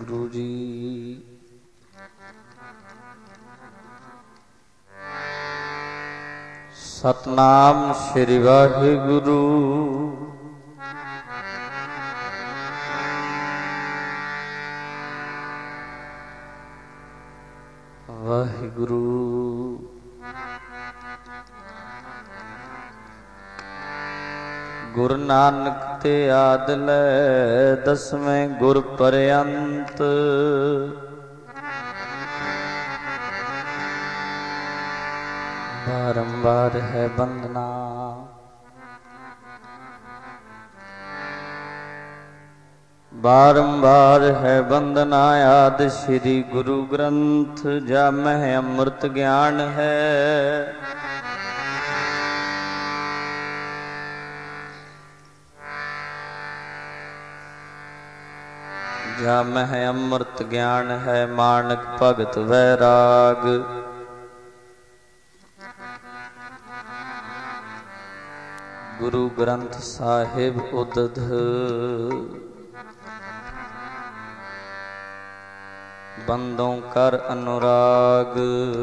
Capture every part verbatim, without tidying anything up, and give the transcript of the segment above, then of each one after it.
ਵਾਹਿਗੁਰੂ ਜੀ। ਸਤਨਾਮ ਸ੍ਰੀ ਵਾਹਿਗੁਰੂ। ਵਾਹਿਗੁਰੂ ਗੁਰੂ ਨਾਨਕ ਤੇ ਆਦਿ ਲੈ ਦਸਵੇਂ ਗੁਰ ਪਰਯੰਤ। ਬਾਰੰਬਾਰ ਹੈ ਬੰਦਨਾ ਬਾਰੰਬਾਰ ਹੈ ਬੰਦਨਾ ਆਦਿ ਸ੍ਰੀ ਗੁਰੂ ਗ੍ਰੰਥ। ਜਾ ਮਹਿ ਅੰਮ੍ਰਿਤ ਗਿਆਨ ਹੈ ਜਾ ਮਹਿ ਅੰਮ੍ਰਿਤ ਗਿਆਨ ਹੈ। ਮਾਨਕ ਭਗਤ ਵੈਰਾਗ ਗੁਰੂ ਗ੍ਰੰਥ ਸਾਹਿਬ ਉਦਧ। ਬੰਦੋਂ ਕਰ ਅਨੁਰਾਗ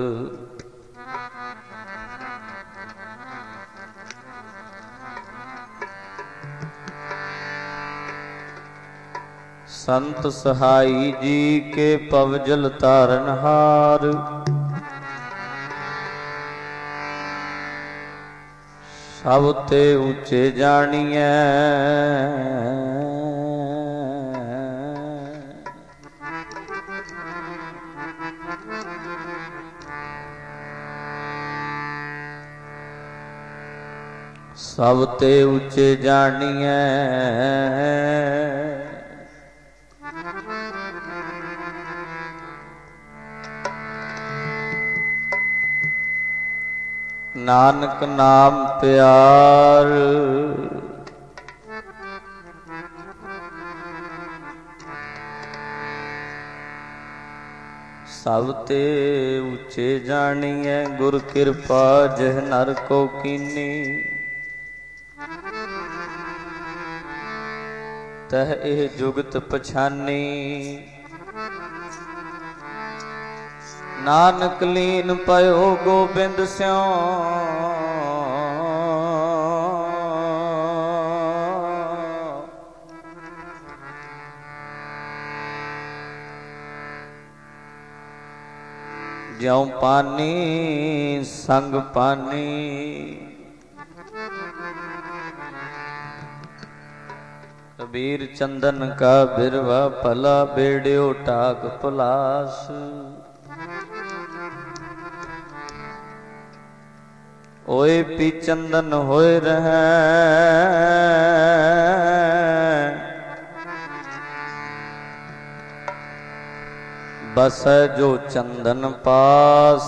ਸੰਤ ਸਹਾਈ ਜੀ ਕੇ ਪਵਜਲ ਤਾਰਨਹਾਰ। ਸਭ ਤੇ ਉੱਚੇ ਜਾਣੀਐ ਸਭ ਤੇ ਉੱਚੇ ਜਾਣੀਐ। ਨਾਨਕ ਨਾਮ ਪਿਆਰ ਸਭ ਤੇ ਉੱਚੇ ਜਾਣੀਐ। ਗੁਰ ਕਿਰਪਾ ਜਿਹ ਨਰ ਕੋ ਕੀਨੀ ਤਹ ਇਹ ਜੁਗਤ ਪਛਾਨੀ। ਨਾਨਕ ਲੀਨ ਪਇਓ ਗੋਬਿੰਦ ਸਿਉ ਜਿਉ ਪਾਨੀ ਸੰਗ ਪਾਨੀ। ਕਬੀਰ ਚੰਦਨ ਕਾ ਬਿਰਵਾ ਭਲਾ ਬੇੜਿਓ ਟਾਕ ਪਲਾਸ। ਓਏ ਪੀ ਚੰਦਨ ਹੋਏ ਰਹੈ ਬਸੈ ਜੋ ਚੰਦਨ ਪਾਸ।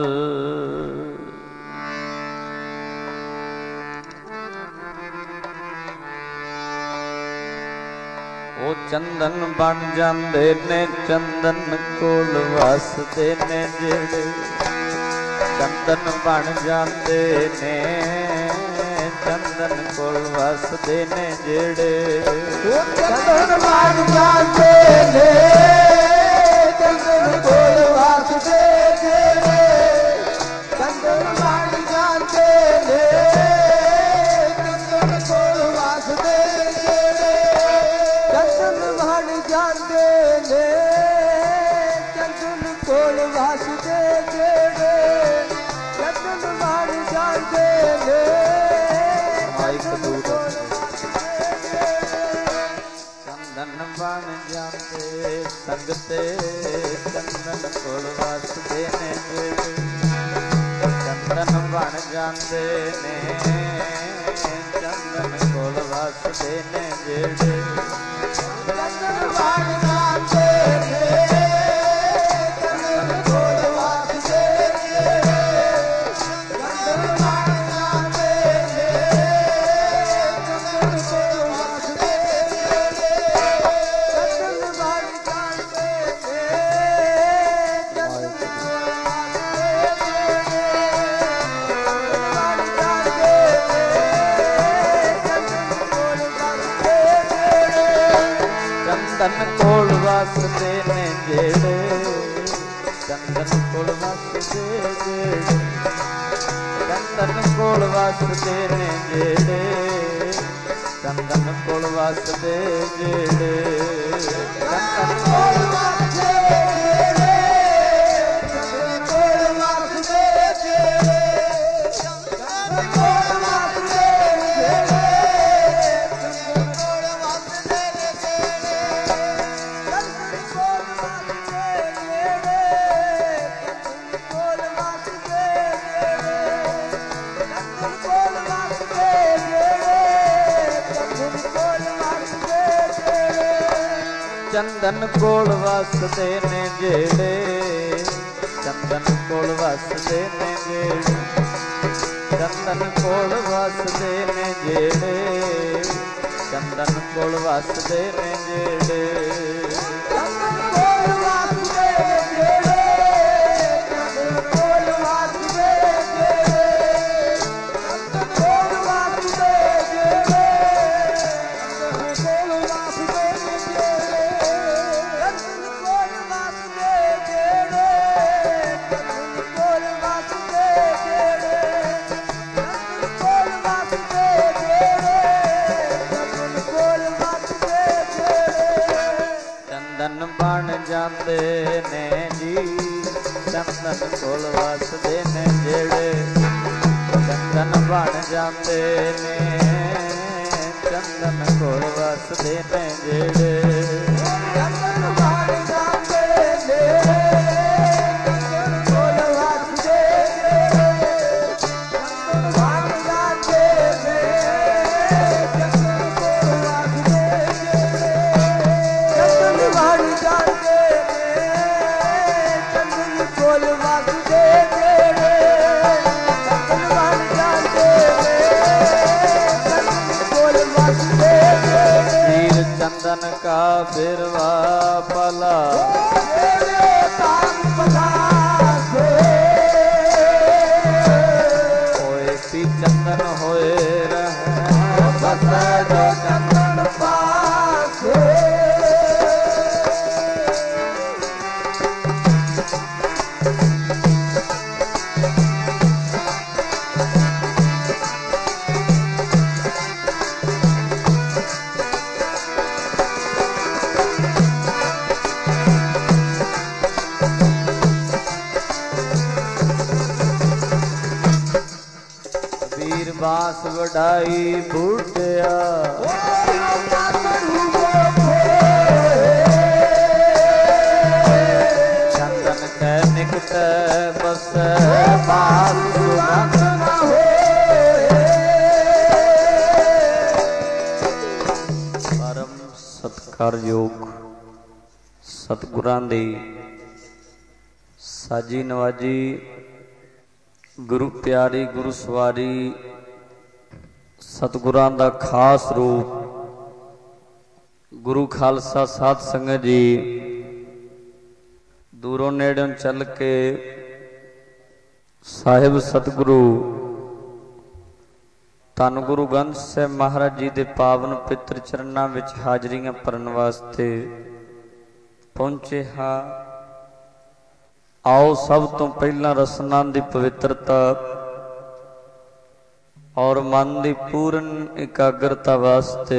ਉਹ ਚੰਦਨ ਬਣ ਜਾਂਦੇ ਨੇ ਚੰਦਨ ਕੋਲ ਵਸਦੇ ਨੇ ਜਿਹੜੇ। ਚੰਦਨ ਬਣ ਜਾਂਦੇ ਨੇ ਚੰਦਨ ਕੋਲ ਵਸਦੇ ਨੇ ਜਿਹੜੇ। ਉਹ ਚੰਦਨ ਬਣ ਜਾਂਦੇ ਨੇ ਚੰਦਨ ਕੋਲ ਵਸਦੇ ਜਿਹੜੇ। ਚੰਦਨ ਬਣ ਜਾਂਦੇ ਨੇ ਚੰਦਨ ਕੋਲ ਵਸਦੇ ਜਿਹੜੇ। ਚੰਦਨ ਬਣ ਜਾਂਦੇ ਨੇ ਚੰਦਨ ਕੋਲ ਵਸਦੇ ਜਿਹੜੇ। ਚੰਦਨ ਬਣ ਜਾਂਦੇ ਨੇ ਚੰਦਨ ਬਣ ਜਾਂਦੇ ਸੰਗ ਤੇ ਚੰਦਨ ਕੋਲ ਵਸਦੇ ਨੇ ਜਿਹੜੇ। ਚੰਦਨ ਬਣ ਜਾਂਦੇ ਨੇ ਚੰਦਨ ਕੋਲ ਵਸਦੇ ਨੇ ਜਿਹੜੇ। ਚੰਦਨ ਬਣ ਜਾਂਦੇ ਨੇ ਚੰਦਨ ਕੋਲ ਵਸਦੇ ਜਿਹੜੇ। ਚੰਦਨ ਬਣ ਜਾਂਦੇ ਨੇ ਚੰਦਨ ਕੋਲ ਵਸਦੇ ਜਿਹੜੇ। ਚੰਦਨ ਬਣ ਜਾਂਦੇ ਨੇ ਚੰਦਨ ਕੋਲ ਵਸਦੇ ਜਿਹੜੇ। ਚੰਦਨ ਕੋਲ ਵਸਦੇ ਨੇ ਜਿਹੜੇ, ਚੰਦਨ ਕੋਲ ਵਸਦੇ ਜਿਹੜੇ, ਚੰਦਨ ਕੋਲ ਵਸਦੇ ਨੇ ਜਿਹੜੇ, ਚੰਦਨ ਕੋਲ ਵਸਦੇ ਜਿਹੜੇ, ਚੰਦਨ ਕੋਲ ਵਸਦੇ ਜਿਹੜੇ, ਚੰਦਨ ਕੋਲ ਵਸਦੇ ਜਿਹੜੇ, ਚੰਦਨ ਕੋਲ ਵਸਦੇ ਜਿਹੜੇ, ਚੰਦਨ ਕੋਲ ਵਸਦੇ ਜਿਹੜੇ, ਚੰਦਨ ਕੋਲ ਵਸਦੇ ਜਿਹੜੇ, ਚੰਦਨ ਕੋਲ ਵਸਦੇ ਜਿਹੜੇ, ਚੰਦਨ ਕੋਲ ਵਸਦੇ ਨੇ ਜਿਹੜੇ, ਚੰਦਨ ਕੋਲ ਵਸਦੇ ਨੇ ਜਿਹੜੇ, ਚੰਦਨ ਕੋਲ ਵਸਦੇ ਨੇ ਜਿਹੜੇ, ਚੰਦਨ ਕੋਲ ਵਸਦੇ ਨੇ ਜਿਹੜੇ, ਚੰਦਨ ਕੋਲ ਵਸਦੇ ਜਿਹੜੇ, ਚੰਦਨ ਕੋਲ ਵਸਦੇ ਜਿਹੜੇ, ਚੰਦਨ ਕੋਲ ਵਸਦੇ ਜਿਹੜੇ, ਚੰਦਨ ਕੋਲ ਵਸਦੇ ਨੇ ਜਿਹੜੇ, ਚੰਦਨ ਕੋਲ ਵਸਦੇ ਜਿਹੜੇ, ਚੰਦਨ ਕੋਲ ਵਸਦੇ ਜਿਹੜੇ, ਚੰਦਨ ਕੋਲ ਵਸਦੇ ਜਿਹੜੇ, ਚੰਦਨ ਕੋਲ ਵਸਦੇ ਜਿਹੜੇ, ਚੰਦਨ ਬਣ ਜਾਂਦੇ ਨੇ ਜੀ, ਚੰਦਨ ਕੋਲ ਵਸਦੇ ਨੇ ਜਿਹੜੇ, ਚੰਦਨ ਬਣ ਜਾਂਦੇ ਨੇ, ਚੰਦਨ ਕੋਲ ਵਸਦੇ ਨੇ ਜਿਹੜੇ, ਚੰਦਨ ਬਣ ਜਾਂਦੇ ਨੇ, ਚੰਦਨ ਕੋਲ ਵਸਦੇ ਜਿਹੜੇ, ਚੰਦਨ ਬਣ ਜਾਂਦੇ ਨੇ, ਚੰਦਨ ਕੋਲ ਵਸਦੇ ਜਿਹੜੇ, ਚੰਦਨ ਬਣ ਜਾਂਦੇ ਨੇ, ਚੰਦਨ ਕੋਲ ਵਸਦੇ ਜਿਹੜੇ, ਚੰਦਨ ਬਣ ਜਾਂਦੇ ਨੇ, ਚੰਦਨ ਕੋਲ ਵਸਦੇ ਜਿਹੜੇ, ਹੀਰ ਚੰਦਨ ਕਾ ਬਿਰਵਾ ਭਲਾ, ਜਿਹੜੇ ਤਾਮ ਪਧਾਸੇ, ਹੋਏ ਪੀ ਚੰਦਨ ਹੋਏ ਰਹੇ, ਬਸੈ ਜੋ ਚੰਦਨ ਪਾਸੇ, ਵੀਰ ਬਾਸ ਵਡਾਈ ਬੂਟਿਆ, ਚੰਦਨ ਕੈ ਨਿਕਟ ਬਸੈ, ਬਾਸ ਸੁਗੰਧ ਨ ਹੋਏ, ਪਰਮ ਸਤਿਕਾਰਯੋਗ ਸਤਿਗੁਰਾਂ ਦੀ ਸਾਜੀ ਨਵਾਜੀ, ਗੁਰੂ ਪਿਆਰੀ, ਗੁਰੂ ਸਵਾਰੀ, ਸਤਿਗੁਰਾਂ ਦਾ ਖਾਸ ਰੂਪ, ਗੁਰੂ ਖਾਲਸਾ ਸਾਧ ਸੰਗਤ ਜੀ ਦੂਰੋਂ ਨੇੜਿਓਂ ਚੱਲ ਕੇ ਸਾਹਿਬ ਸਤਿਗੁਰੂ ਧੰਨ ਗੁਰੂ ਗ੍ਰੰਥ ਸਾਹਿਬ ਮਹਾਰਾਜ ਜੀ ਦੇ ਪਾਵਨ ਪਿੱਤਰ ਚਰਨਾਂ ਵਿੱਚ ਹਾਜ਼ਰੀਆਂ ਭਰਨ ਵਾਸਤੇ ਪਹੁੰਚੇ ਹਾਂ। ਆਓ ਸਭ ਤੋਂ ਪਹਿਲਾਂ ਰਸਨਾ ਦੀ ਪਵਿੱਤਰਤਾ ਔਰ ਮਨ ਦੀ ਪੂਰਨ ਇਕਾਗਰਤਾ ਵਾਸਤੇ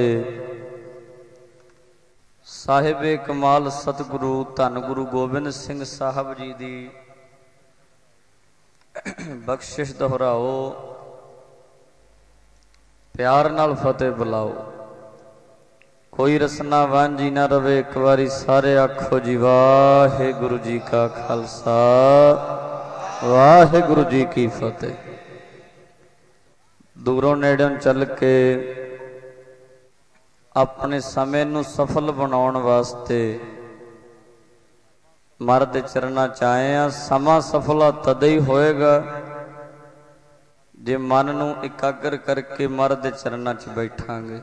ਸਾਹਿਬੇ ਕਮਾਲ ਸਤਿਗੁਰੂ ਧੰਨ ਗੁਰੂ ਗੋਬਿੰਦ ਸਿੰਘ ਸਾਹਿਬ ਜੀ ਦੀ ਬਖਸ਼ਿਸ਼ ਦੁਹਰਾਓ, ਪਿਆਰ ਨਾਲ ਫਤਿਹ ਬੁਲਾਓ। ਕੋਈ ਰਸਨਾ ਵਾਂਝੀ ਨਾ ਰਵੇ, ਇੱਕ ਵਾਰੀ ਸਾਰੇ ਆਖੋ ਜੀ ਵਾਹਿਗੁਰੂ ਜੀ ਕਾ ਖਾਲਸਾ ਵਾਹਿਗੁਰੂ ਜੀ ਕੀ ਫਤਿਹ। ਦੂਰੋਂ ਨੇੜਿਓਂ ਚੱਲ ਕੇ ਆਪਣੇ ਸਮੇਂ ਨੂੰ ਸਫਲ ਬਣਾਉਣ ਵਾਸਤੇ ਮਹਾਰਾਜ ਦੇ ਚਰਨਾਂ ਚ ਆਏ ਆ। ਸਮਾਂ ਸਫਲਾ ਤਦੇ ਹੀ ਹੋਏਗਾ ਜੇ ਮਨ ਨੂੰ ਇਕਾਗਰ ਕਰਕੇ ਮਹਾਰਾਜ ਦੇ ਚਰਨਾਂ ਚ ਬੈਠਾਂਗੇ।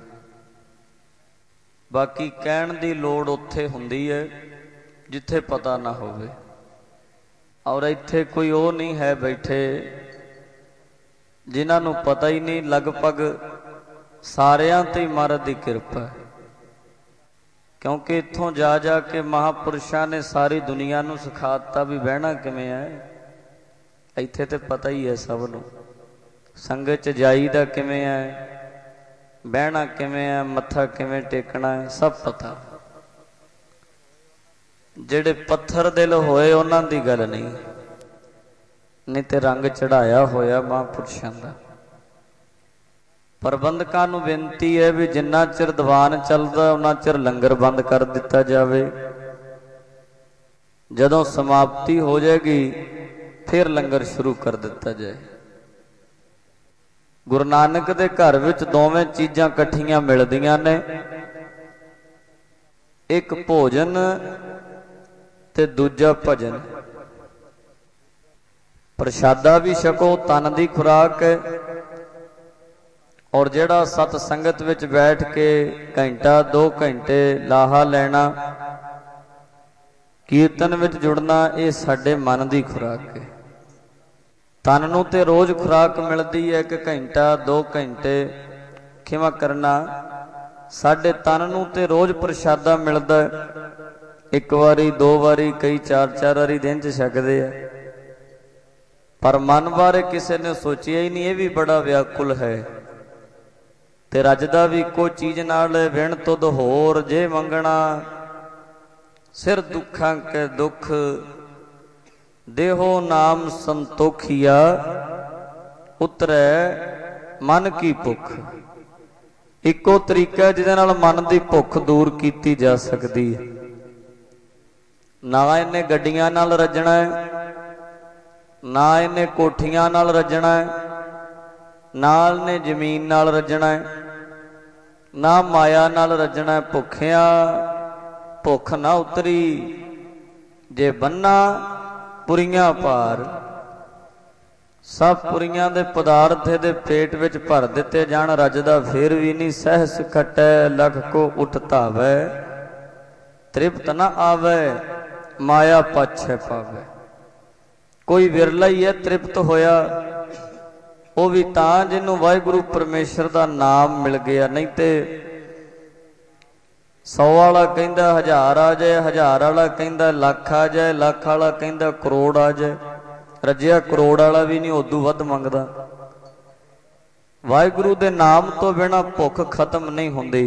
ਬਾਕੀ ਕਹਿਣ ਦੀ ਲੋੜ ਉੱਥੇ ਹੁੰਦੀ ਹੈ ਜਿੱਥੇ ਪਤਾ ਨਾ ਹੋਵੇ, ਔਰ ਇੱਥੇ ਕੋਈ ਉਹ ਨਹੀਂ ਹੈ ਬੈਠੇ ਜਿਨ੍ਹਾਂ ਨੂੰ ਪਤਾ ਹੀ ਨਹੀਂ। ਲਗਭਗ ਸਾਰਿਆਂ ਤੇ ਮਹਾਰਾਜ ਦੀ ਕਿਰਪਾ ਹੈ। क्योंकि इत्थों जा जा के महापुरुषों ने सारी दुनिया नूं सिखाता भी बहना किवें है। इत्थे ते पता ही है सब नूं, संगत च जाईदा किवें है, बहना किवें है, मत्था किवें टेकना है, सब पता। जिहड़े पत्थर दिल होए उन्हां दी गल नहीं, नहीं ते रंग चढ़ाया होया महापुरुषों का। प्रबंधकां नूं बेनती है भी जिन्ना चिर दीवान चलदा उन्ना चिर लंगर बंद कर दिता जाए। जदों समाप्ति हो जाएगी फिर लंगर शुरू कर दिता जाए। गुरु नानक दे घर विच दोवें चीज़ां इकट्ठियां मिलदियां ने, एक भोजन ते दूजा भजन। प्रशादा भी छको, तन दी खुराक है, और जिहड़ा सत संगत विच बैठ के घंटा दो घंटे लाहा लेना, कीर्तन विच जुड़ना, ये साडे मन की खुराक है। तन नूं ते रोज़ खुराक मिलती है कि घंटा दो घंटे खिमा करना, साडे तन नूं ते रोज़ प्रशादा मिलता है, एक वारी दो वारी कई चार चार वारी दिन च छकदे आ। पर मन बारे किसी ने सोचिया ही नहीं, ये भी बड़ा व्याकुल है ते रजदा भी को चीज़ नाल विण तुद होर जे मंगना, सिर दुखां के दुख देहो नाम संतोखिया, उतरे मन की भुख। इको तरीका जिहदे नाल मन की भुख दूर की जा सकती है। ना इन्हें गड्डियां नाल रजना है, ना इन्हें कोठियां नाल रजना है, नाल ने जमीन नाल रजना है, ना माया नाल रजना है। भुखिया भुख ना उतरी, जे बन्ना पुरियां पार। सब पुरियां दे पदार्थ दे पेट विच भर दिते जाण, रजदा फिर भी नहीं। सहस खटै लख को उठ धावै, तृप्त न आवे माया पाछे पावे। कोई विरला ही है तृप्त होया, वो भी तां जिन्हों वाहिगुरु परमेश्वर का नाम मिल गया। नहीं तो सौ वाला कहता हज़ार आ जाए, हज़ार वाला कहता लख आ जाए, लख वाला कहता करोड़ आ जाए, रजिया करोड़ वाला भी नहीं उदू वध मंगदा। वाहिगुरु दे नाम तो बिना भुख खत्म नहीं होंदी।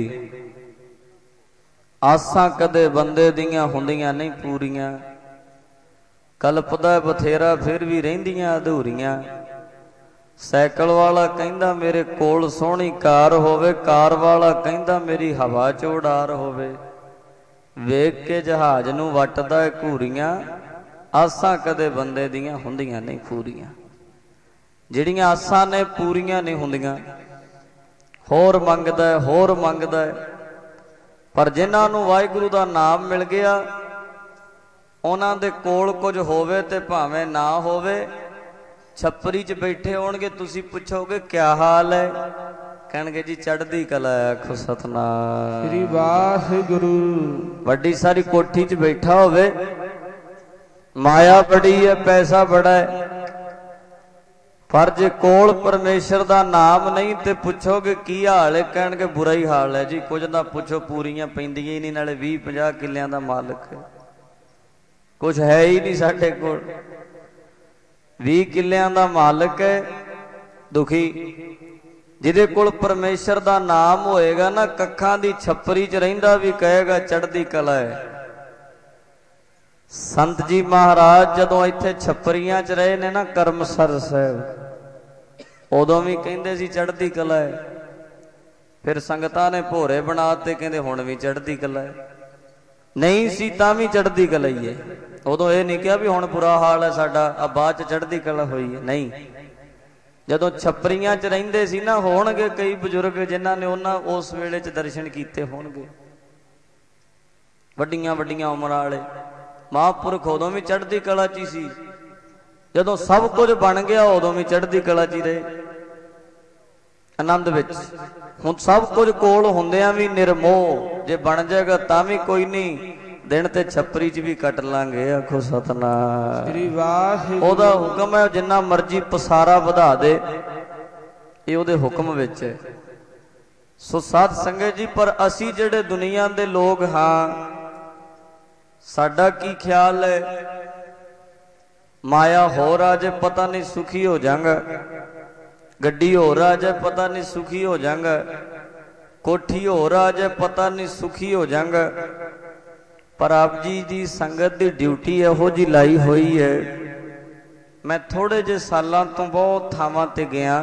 आसां कदे बंदे दियां हुंदियां नहीं पूरियां, कल्पदा बथेरा फिर भी रहिंदियां अधूरियां। सैकल वाला कहंदा मेरे कोल सोहनी कार होवे, कार वाला कहंदा मेरी हवा च उडार होवे। वेख के जहाज नूं वटदा घूरियां, आसां कदे बंदे दियां हुंदियां नहीं पूरियां। जिहड़ियां आसां ने पूरियां नहीं हुंदियां, होर मंगदा है होर मंगदा है। पर जिन्हां नूं वाहिगुरू दा नाम मिल गया, उन्हां दे कोल कुछ होवे ते भावें ना होवे, छपरी च बैठे होणगे, तुसी पुछोगे क्या हाल है, कहणगे जी चढ़दी कला है। आखो सतनाम श्री वाहिगुरू। वड्डी सारी कोठी च बैठा होवे, माया बड़ी है पैसा बड़ा है, पर जे कोल परमेश्वर दा नाम नहीं ते पुछोगे की हाल है, कहणगे बुरा ही हाल है जी। कुछ ना पुछो, पूरियां पैंदियां ही नहीं, नाले बीस पचास किलियां दा मालिक है, कुछ है ही नहीं साडे कोल। भी किलियां दा मालिक है, दुखी। जिहदे कोल परमेश्वर दा नाम होएगा ना, कखां दी छपरी च रहिंदा भी कहेगा चढ़दी कला है। संत जी महाराज जदों इत्थे छपरियां च रहे ने ना करमसर साहिब, उदों भी कहिंदे सी चढ़दी कला है। फिर संगतां ने भोरे बनाते, कहंदे हुण भी चढ़दी कला है। नहीं सी तां भी चढ़दी कला ही है। उदों ये नहीं कहा भी हुण बुरा हाल है साडा, आ बाद च चढ़दी कला होई है, नहीं। जदों छपरियां च रहिंदे सी ना, होणगे कई बजुर्ग जिन्हां ने उन्हां उस वेले च दर्शन कीते होणगे, वड्डियां वड्डियां उमरां वाले महापुरख। उदों भी चढ़दी कला च सी, जदों सब कुछ बन गया उदों भी चढ़दी कला च रहे, आनंद विच। हुण सब कुछ कोल हुंदियां भी निर्मोह, जे बन जाएगा तां भी कोई नहीं, दिन ते छपरी च भी कट लांगे। आखो सतनाम श्री वाहिगुरू। ओदा हुक्म है, जिन्ना मर्जी पसारा वधा दे, ये ओदे हुक्म विच है। सो साध संगत जी, पर असी जिहड़े दुनिया दे लोग हाँ, साडा की ख्याल है? माया हो रहा जे पता नहीं सुखी हो जाऊंगा, गड्डी हो रहा जे पता नहीं सुखी हो जाऊंगा, कोठी हो रहा जे पता नहीं सुखी हो जाऊंगा। पर आप जी दी संगत दी ड्यूटी इहो जी लाई हुई है। मैं थोड़े जे सालां तो बहुत थावां ते गया,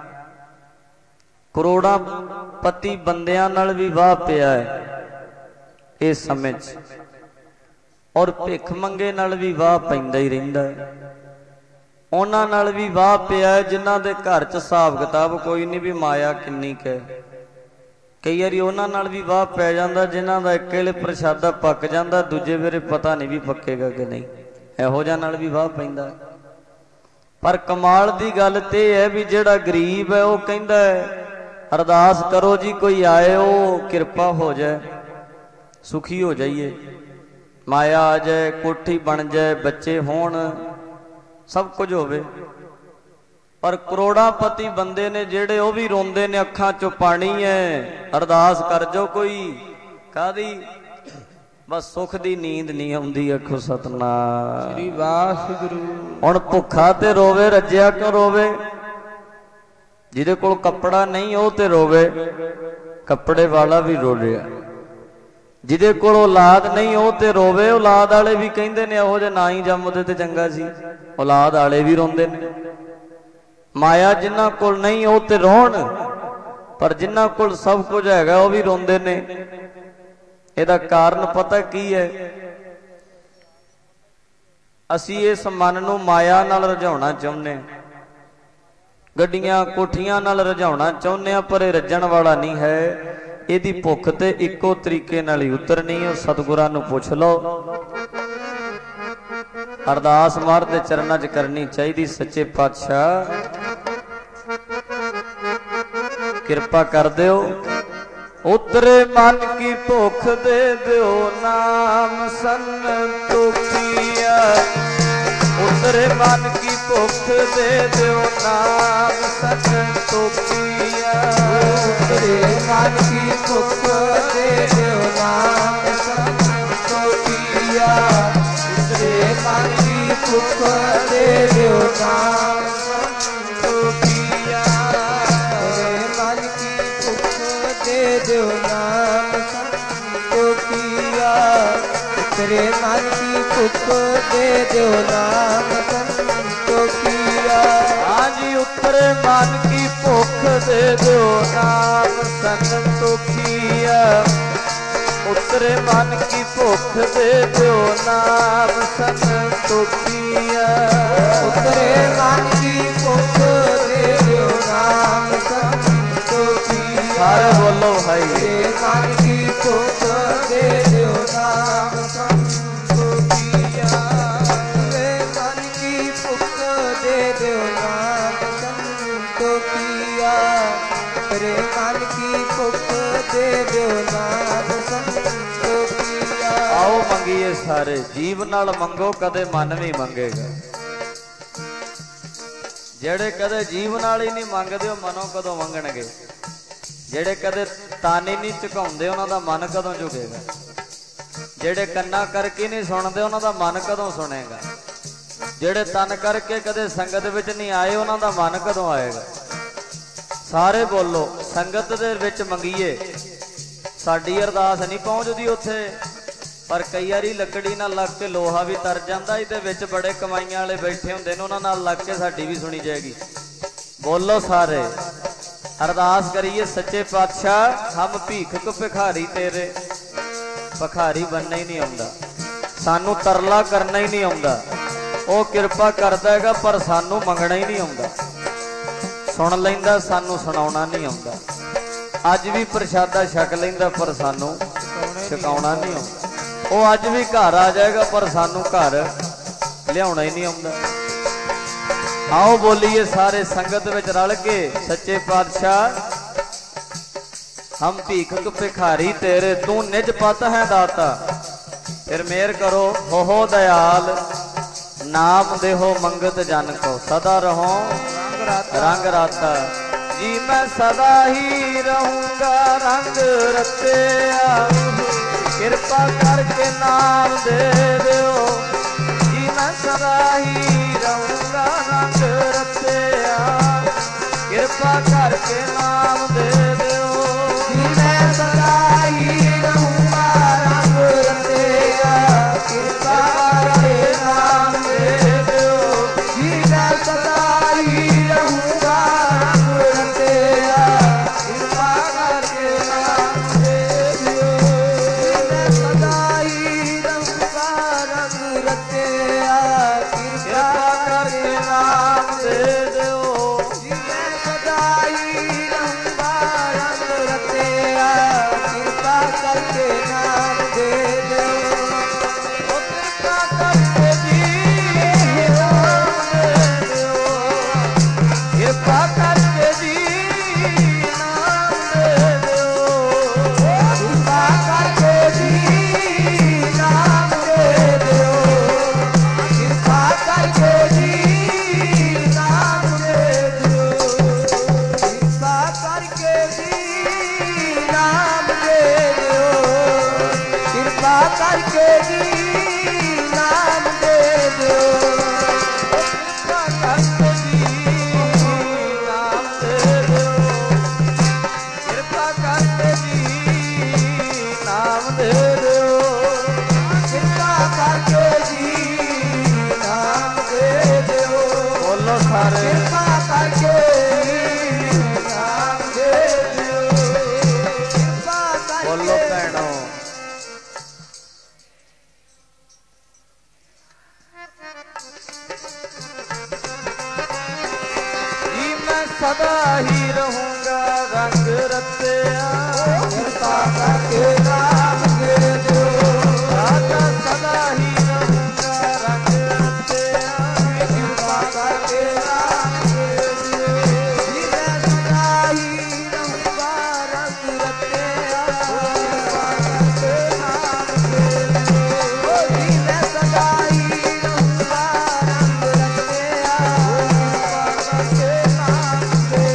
करोड़ां पति बंदियां नाल भी वाह पिया है इस समय च, और भिख मंगे नाल भी वाह पैंदा ही रहिंदा है। उन्हां नाल भी वाह पिया है जिन्हां दे घर च हिसाब किताब कोई नहीं भी माया किन्नी क है। कई बारी उन्हां नाल भी वाह पै जांदा जिन्हां दा एक वेले प्रशादा पक जांदा, दूजे वेरे पता नहीं भी पक्केगा कि नहीं, इहो जिहां नाल भी वाह पैंदा। पर कमाल दी गल ते है भी जिहड़ा गरीब है वह कहंदा है अरदास करो जी कोई आए वो किरपा हो जाए, सुखी हो जाइए, माया आ जाए, कोठी बन जाए, बच्चे होण, सब कुछ होवे। पर करोड़ा पति बंदे ने जेड़े वो भी रोंदे ने, अखां चों पानी है, अरदास कर जो कोई कादी, बस सुख दी नींद नहीं आउंदी। आखो सतनाम श्री वाहिगुरू। हुण भुखा ते रोवे, रज्जिया क्यों रोवे? जिहदे कोल कपड़ा नहीं वो ते रोवे, कपड़े वाला भी रो रहा। जिहदे कोल औलाद नहीं वो ते रोवे, औलाद वाले भी कहिंदे ने इहो जिहा ना ही जम्मदे ते चंगा सी, औलाद वाले भी रोंदे ने। माया जिन्हां कोल नहीं वो ते रोण, पर जिन्हां कोल सब कुछ हैगा वो भी रोंदे ने। इहदा कारण पता की है? असी इस मन नूं माया नाल रझाउणा चाहुंदे, गड्डियां कोठियां नाल रझाउणा चाहुंदे, पर इह रजण वाला नहीं है। इहदी भुख ते इक्को तरीके नाल ही उतरनी है। सतगुरां नूं पुछ लो। अरदास महाराज दे चरनां च करनी चाहिदी। सच्चे पातशाह किरपा कर दिओ, उतरे मन की भुख दे दिओ, नाम संतोखिया। उतरे मन की भुख दे दिओ, नाम संतोखिया। उतरे मन की भुख दे दिओ, नाम संतोखिया। उतरे मन की भुख दे दिओ, नाम संतोखिया। उतरे मन की भुख दे दिओ, नाम संतोखिया। उतरे मन की भुख दे दिओ, नाम संतोखिया। हाँ जी, उतरे मन की भुख दे दिओ, नाम संतोखिया। उतरे मन की भुख दे दिओ, नाम संतोखिया। उतरे मन की भुख दे दिओ, नाम संतोखिया। सारे बोलो भाई। मन की भुख दे दिओ, नाम संतोखिया। मन की भुख दे दिओ, नाम संतोखिया। तेरे मन की भुख दे दिओ, नाम संतोखिया। आओ मंगीए सारे, जीव नाल मंगो, कदे मन भी मंगेगा। जेड़े कदे जीव नाल ही नहीं मंगदे ओ मनो कदों मंगणगे। जेड़े कदे तानी नहीं झुकाउंदे उन्हां दा मन कदों झुकेगा। जेड़े कन्ना करके नहीं सुनते उन्हां दा मन कदों सुनेगा। जेड़े तन करके कदे संगत विच नहीं आए उन्हां दा मन कदों आएगा। सारे बोलो, संगत दे विच मंगीए। साडी अरदास नहीं पहुंचदी उत्थे, पर कई बारी लकड़ी नाल लग के लोहा भी तर जांदा। इहदे विच बड़े कमाईआं वाले बैठे हुंदे ने, उन्हां नाल लग के साडी भी सुनी जाएगी। बोलो सारे, अरदास करिए। सच्चे पातशाह, हम भीख को भिखारी तेरे, भिखारी बनना ही नहीं आउंदा, सानू तरला करना ही नहीं आउंदा। वो किरपा करदा हैगा पर सानू मंगना ही नहीं आउंदा, सुन लैंदा सानू सुनाउणा नहीं आउंदा। अज भी प्रशादा छक लैंदा पर सानू छकाउणा नहीं आउंदा। वो अज भी घर आ जाएगा पर सानू घर लियाउणा ही नहीं आउंदा। आओ बोलीए सारे संगत विच रल के। सच्चे पातशाह, हम भीख भिखारी तेरे, तू निज पत है दाता। फिर मेहर करो हो हो दयाल, नाम देहो मंगत जन को, सदा रहो रंग राता। जी मैं सदा ही रहूंगा रंग रत्या, कृपा करके नाम दे दो। जी मैं सदा ही रहूंगा रंग रत्या, कृपा करके नाम दे दो। जी मैं सदा ही रहूंगा रंग रत्या, कृपा करके नाम दे दो। जी मैं सदा ही रहूंगा सदा ही रहूंगा रंग रत्या, कृपा करके नाम दे दो। राजा सदा ही रहूंगा रंग रत्या, कृपा करके नाम दे दो। मैं सदा ही रहूंगा रंग रत्या, कृपा करके नाम दे दो। मैं सदा ही रहूंगा रंग रत्या, कृपा करके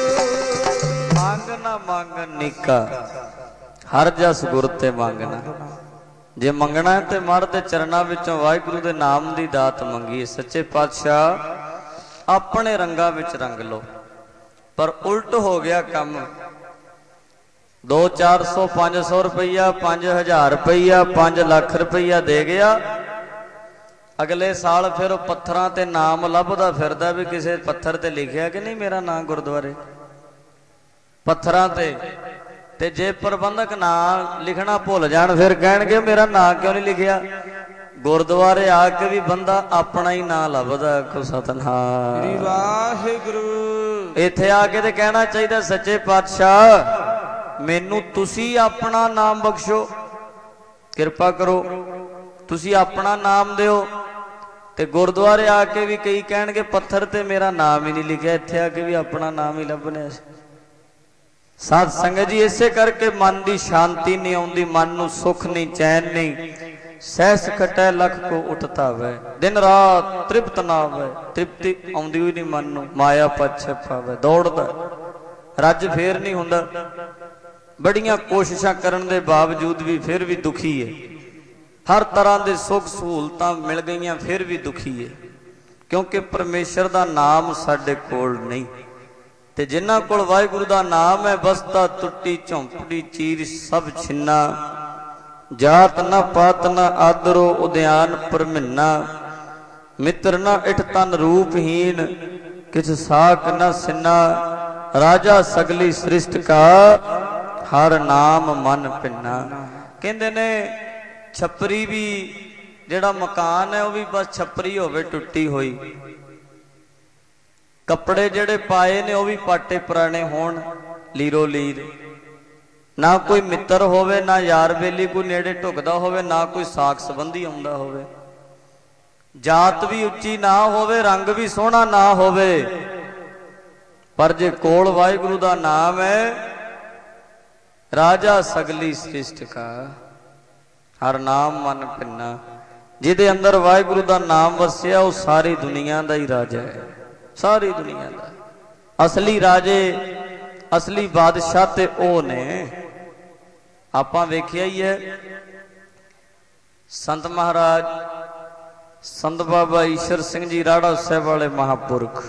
ਮੰਗਣ ਨੀਕਾ ਹਰ ਜਸ ਗੁਰ ਤੇ ਮੰਗਣਾ। ਜੇ ਮੰਗਣਾ ਤੇ ਮਰ ਦੇ ਚਰਨਾਂ ਵਿੱਚੋਂ ਵਾਹਿਗੁਰੂ ਦੇ ਨਾਮ ਦੀ ਦਾਤ ਮੰਗੀਏ। ਸੱਚੇ ਪਾਤਸ਼ਾਹ ਆਪਣੇ ਰੰਗਾਂ ਵਿੱਚ ਰੰਗ ਲਓ, ਪਰ ਉਲਟ ਹੋ ਗਿਆ ਕੰਮ। ਦੋ ਚਾਰ ਸੌ ਪੰਜ ਸੌ ਰੁਪਈਆ, ਪੰਜ ਹਜ਼ਾਰ ਰੁਪਈਆ, ਪੰਜ ਲੱਖ ਰੁਪਈਆ ਦੇ ਗਿਆ। ਅਗਲੇ ਸਾਲ ਫਿਰ ਉਹ ਪੱਥਰਾਂ ਤੇ ਨਾਮ ਲੱਭਦਾ ਫਿਰਦਾ ਵੀ ਕਿਸੇ ਪੱਥਰ ਤੇ ਲਿਖਿਆ ਕਿ ਨਹੀਂ ਮੇਰਾ ਨਾਂ ਗੁਰਦੁਆਰੇ ਪੱਥਰਾਂ ਤੇ। ਤੇ ਜੇ ਪ੍ਰਬੰਧਕ ਨਾਂ ਲਿਖਣਾ ਭੁੱਲ ਜਾਣ ਫਿਰ ਕਹਿਣਗੇ ਮੇਰਾ ਨਾਂ ਕਿਉਂ ਨਹੀਂ ਲਿਖਿਆ। ਗੁਰਦੁਆਰੇ ਆ ਕੇ ਵੀ ਬੰਦਾ ਆਪਣਾ ਹੀ ਨਾਂ ਲੱਭਦਾ। ਕੋ ਸਤਿਨਾਮ ਵਾਹਿਗੁਰੂ। ਇੱਥੇ ਆ ਕੇ ਤੇ ਕਹਿਣਾ ਚਾਹੀਦਾ ਸੱਚੇ ਪਾਤਸ਼ਾਹ ਮੈਨੂੰ ਤੁਸੀਂ ਆਪਣਾ ਨਾਮ ਬਖਸ਼ੋ, ਕਿਰਪਾ ਕਰੋ, ਤੁਸੀਂ ਆਪਣਾ ਨਾਮ ਦਿਓ। ਤੇ ਗੁਰਦੁਆਰੇ ਆ ਕੇ ਵੀ ਕਈ ਕਹਿਣਗੇ ਪੱਥਰ ਤੇ ਮੇਰਾ ਨਾਮ ਹੀ ਨਹੀਂ ਲਿਖਿਆ, ਇੱਥੇ ਆ ਕੇ ਵੀ ਆਪਣਾ ਨਾਮ ਹੀ ਲੱਭਣਾ ਸੀ। ਸਾਧ ਸੰਗਤ ਜੀ ਇਸੇ ਕਰਕੇ ਮਨ ਦੀ ਸ਼ਾਂਤੀ ਨਹੀਂ ਆਉਂਦੀ, ਮਨ ਨੂੰ ਸੁੱਖ ਨਹੀਂ, ਚੈਨ ਨਹੀਂ। ਸਹਿਸ ਖਟੈ ਲੱਖ ਕੋ ਉਠਤਾ ਵੈ, ਦਿਨ ਰਾਤ ਤ੍ਰਿਪਤ ਨਾ ਵੈ। ਤ੍ਰਿਪਤੀ ਆਉਂਦੀ ਹੋਈ ਨਹੀਂ ਮਨ ਨੂੰ, ਮਾਇਆ ਪਛ ਪਾਵੇ ਦੌੜਦਾ, ਰੱਜ ਫੇਰ ਨਹੀਂ ਹੁੰਦਾ। ਬੜੀਆਂ ਕੋਸ਼ਿਸ਼ਾਂ ਕਰਨ ਦੇ ਬਾਵਜੂਦ ਵੀ ਫਿਰ ਵੀ ਦੁਖੀ ਹੈ। ਹਰ ਤਰ੍ਹਾਂ ਦੇ ਸੁੱਖ ਸਹੂਲਤਾਂ ਮਿਲ ਗਈਆਂ ਫਿਰ ਵੀ ਦੁਖੀ ਹੈ, ਕਿਉਂਕਿ ਪਰਮੇਸ਼ਰ ਦਾ ਨਾਮ ਸਾਡੇ ਕੋਲ ਨਹੀਂ। ਤੇ ਜਿਨ੍ਹਾਂ ਕੋਲ ਵਾਹਿਗੁਰੂ ਦਾ ਨਾਮ ਹੈ, ਬਸਤਾ ਟੁੱਟੀ ਝੌਂਪੜੀ ਚੀਰ ਸਭ ਛਿੰਨਾ। ਜਾਤ ਨਾ ਪਾਤ ਨਾ ਆਦਰੋ ਉਦਿਆਨ ਪਰਮਿੰਨਾ। ਮਿੱਤਰ ਨਾ ਇਠ ਤਨ ਰੂਪਹੀਨ, ਕਿਛ ਸਾਕ ਨਾ ਸਿੰਨਾ। ਰਾਜਾ ਸਗਲੀ ਸ੍ਰਿਸ਼ਟ ਕਾ, ਹਰ ਨਾਮ ਮਨ ਭਿੰਨਾ। ਕਹਿੰਦੇ ਨੇ ਛੱਪਰੀ ਵੀ ਜਿਹੜਾ ਮਕਾਨ ਹੈ ਉਹ ਵੀ ਬਸ ਛੱਪਰੀ ਹੋਵੇ ਟੁੱਟੀ ਹੋਈ। ਕੱਪੜੇ ਜਿਹੜੇ ਪਾਏ ਨੇ ਉਹ ਵੀ ਪਾਟੇ ਪੁਰਾਣੇ ਹੋਣ, ਲੀਰੋ ਲੀਰ। ਨਾ ਕੋਈ ਮਿੱਤਰ ਹੋਵੇ, ਨਾ ਯਾਰ ਬੇਲੀ ਕੋਈ ਨੇੜੇ ਢੁਕਦਾ ਹੋਵੇ, ਨਾ ਕੋਈ ਸਾਕ ਸੰਬੰਧੀ ਆਉਂਦਾ ਹੋਵੇ। ਜਾਤ ਵੀ ਉੱਚੀ ਨਾ ਹੋਵੇ, ਰੰਗ ਵੀ ਸੋਹਣਾ ਨਾ ਹੋਵੇ, ਪਰ ਜੇ ਕੋਲ ਵਾਹਿਗੁਰੂ ਦਾ ਨਾਮ ਹੈ, ਰਾਜਾ ਸਗਲੀ ਸ੍ਰਿਸ਼ਟ ਕਾ, ਹਰ ਨਾਮ ਮਨ ਭਿੰਨਾ। ਜਿਹਦੇ ਅੰਦਰ ਵਾਹਿਗੁਰੂ ਦਾ ਨਾਮ ਵਸਿਆ ਉਹ ਸਾਰੀ ਦੁਨੀਆ ਦਾ ਹੀ ਰਾਜਾ ਹੈ, ਸਾਰੀ ਦੁਨੀਆ ਦਾ। ਅਸਲੀ ਰਾਜੇ असली बादशाह ते ओ ने। आपां वेखिया ही है संत महाराज संत बाबा ईश्वर सिंह जी राड़ा साहब वाले महापुरख,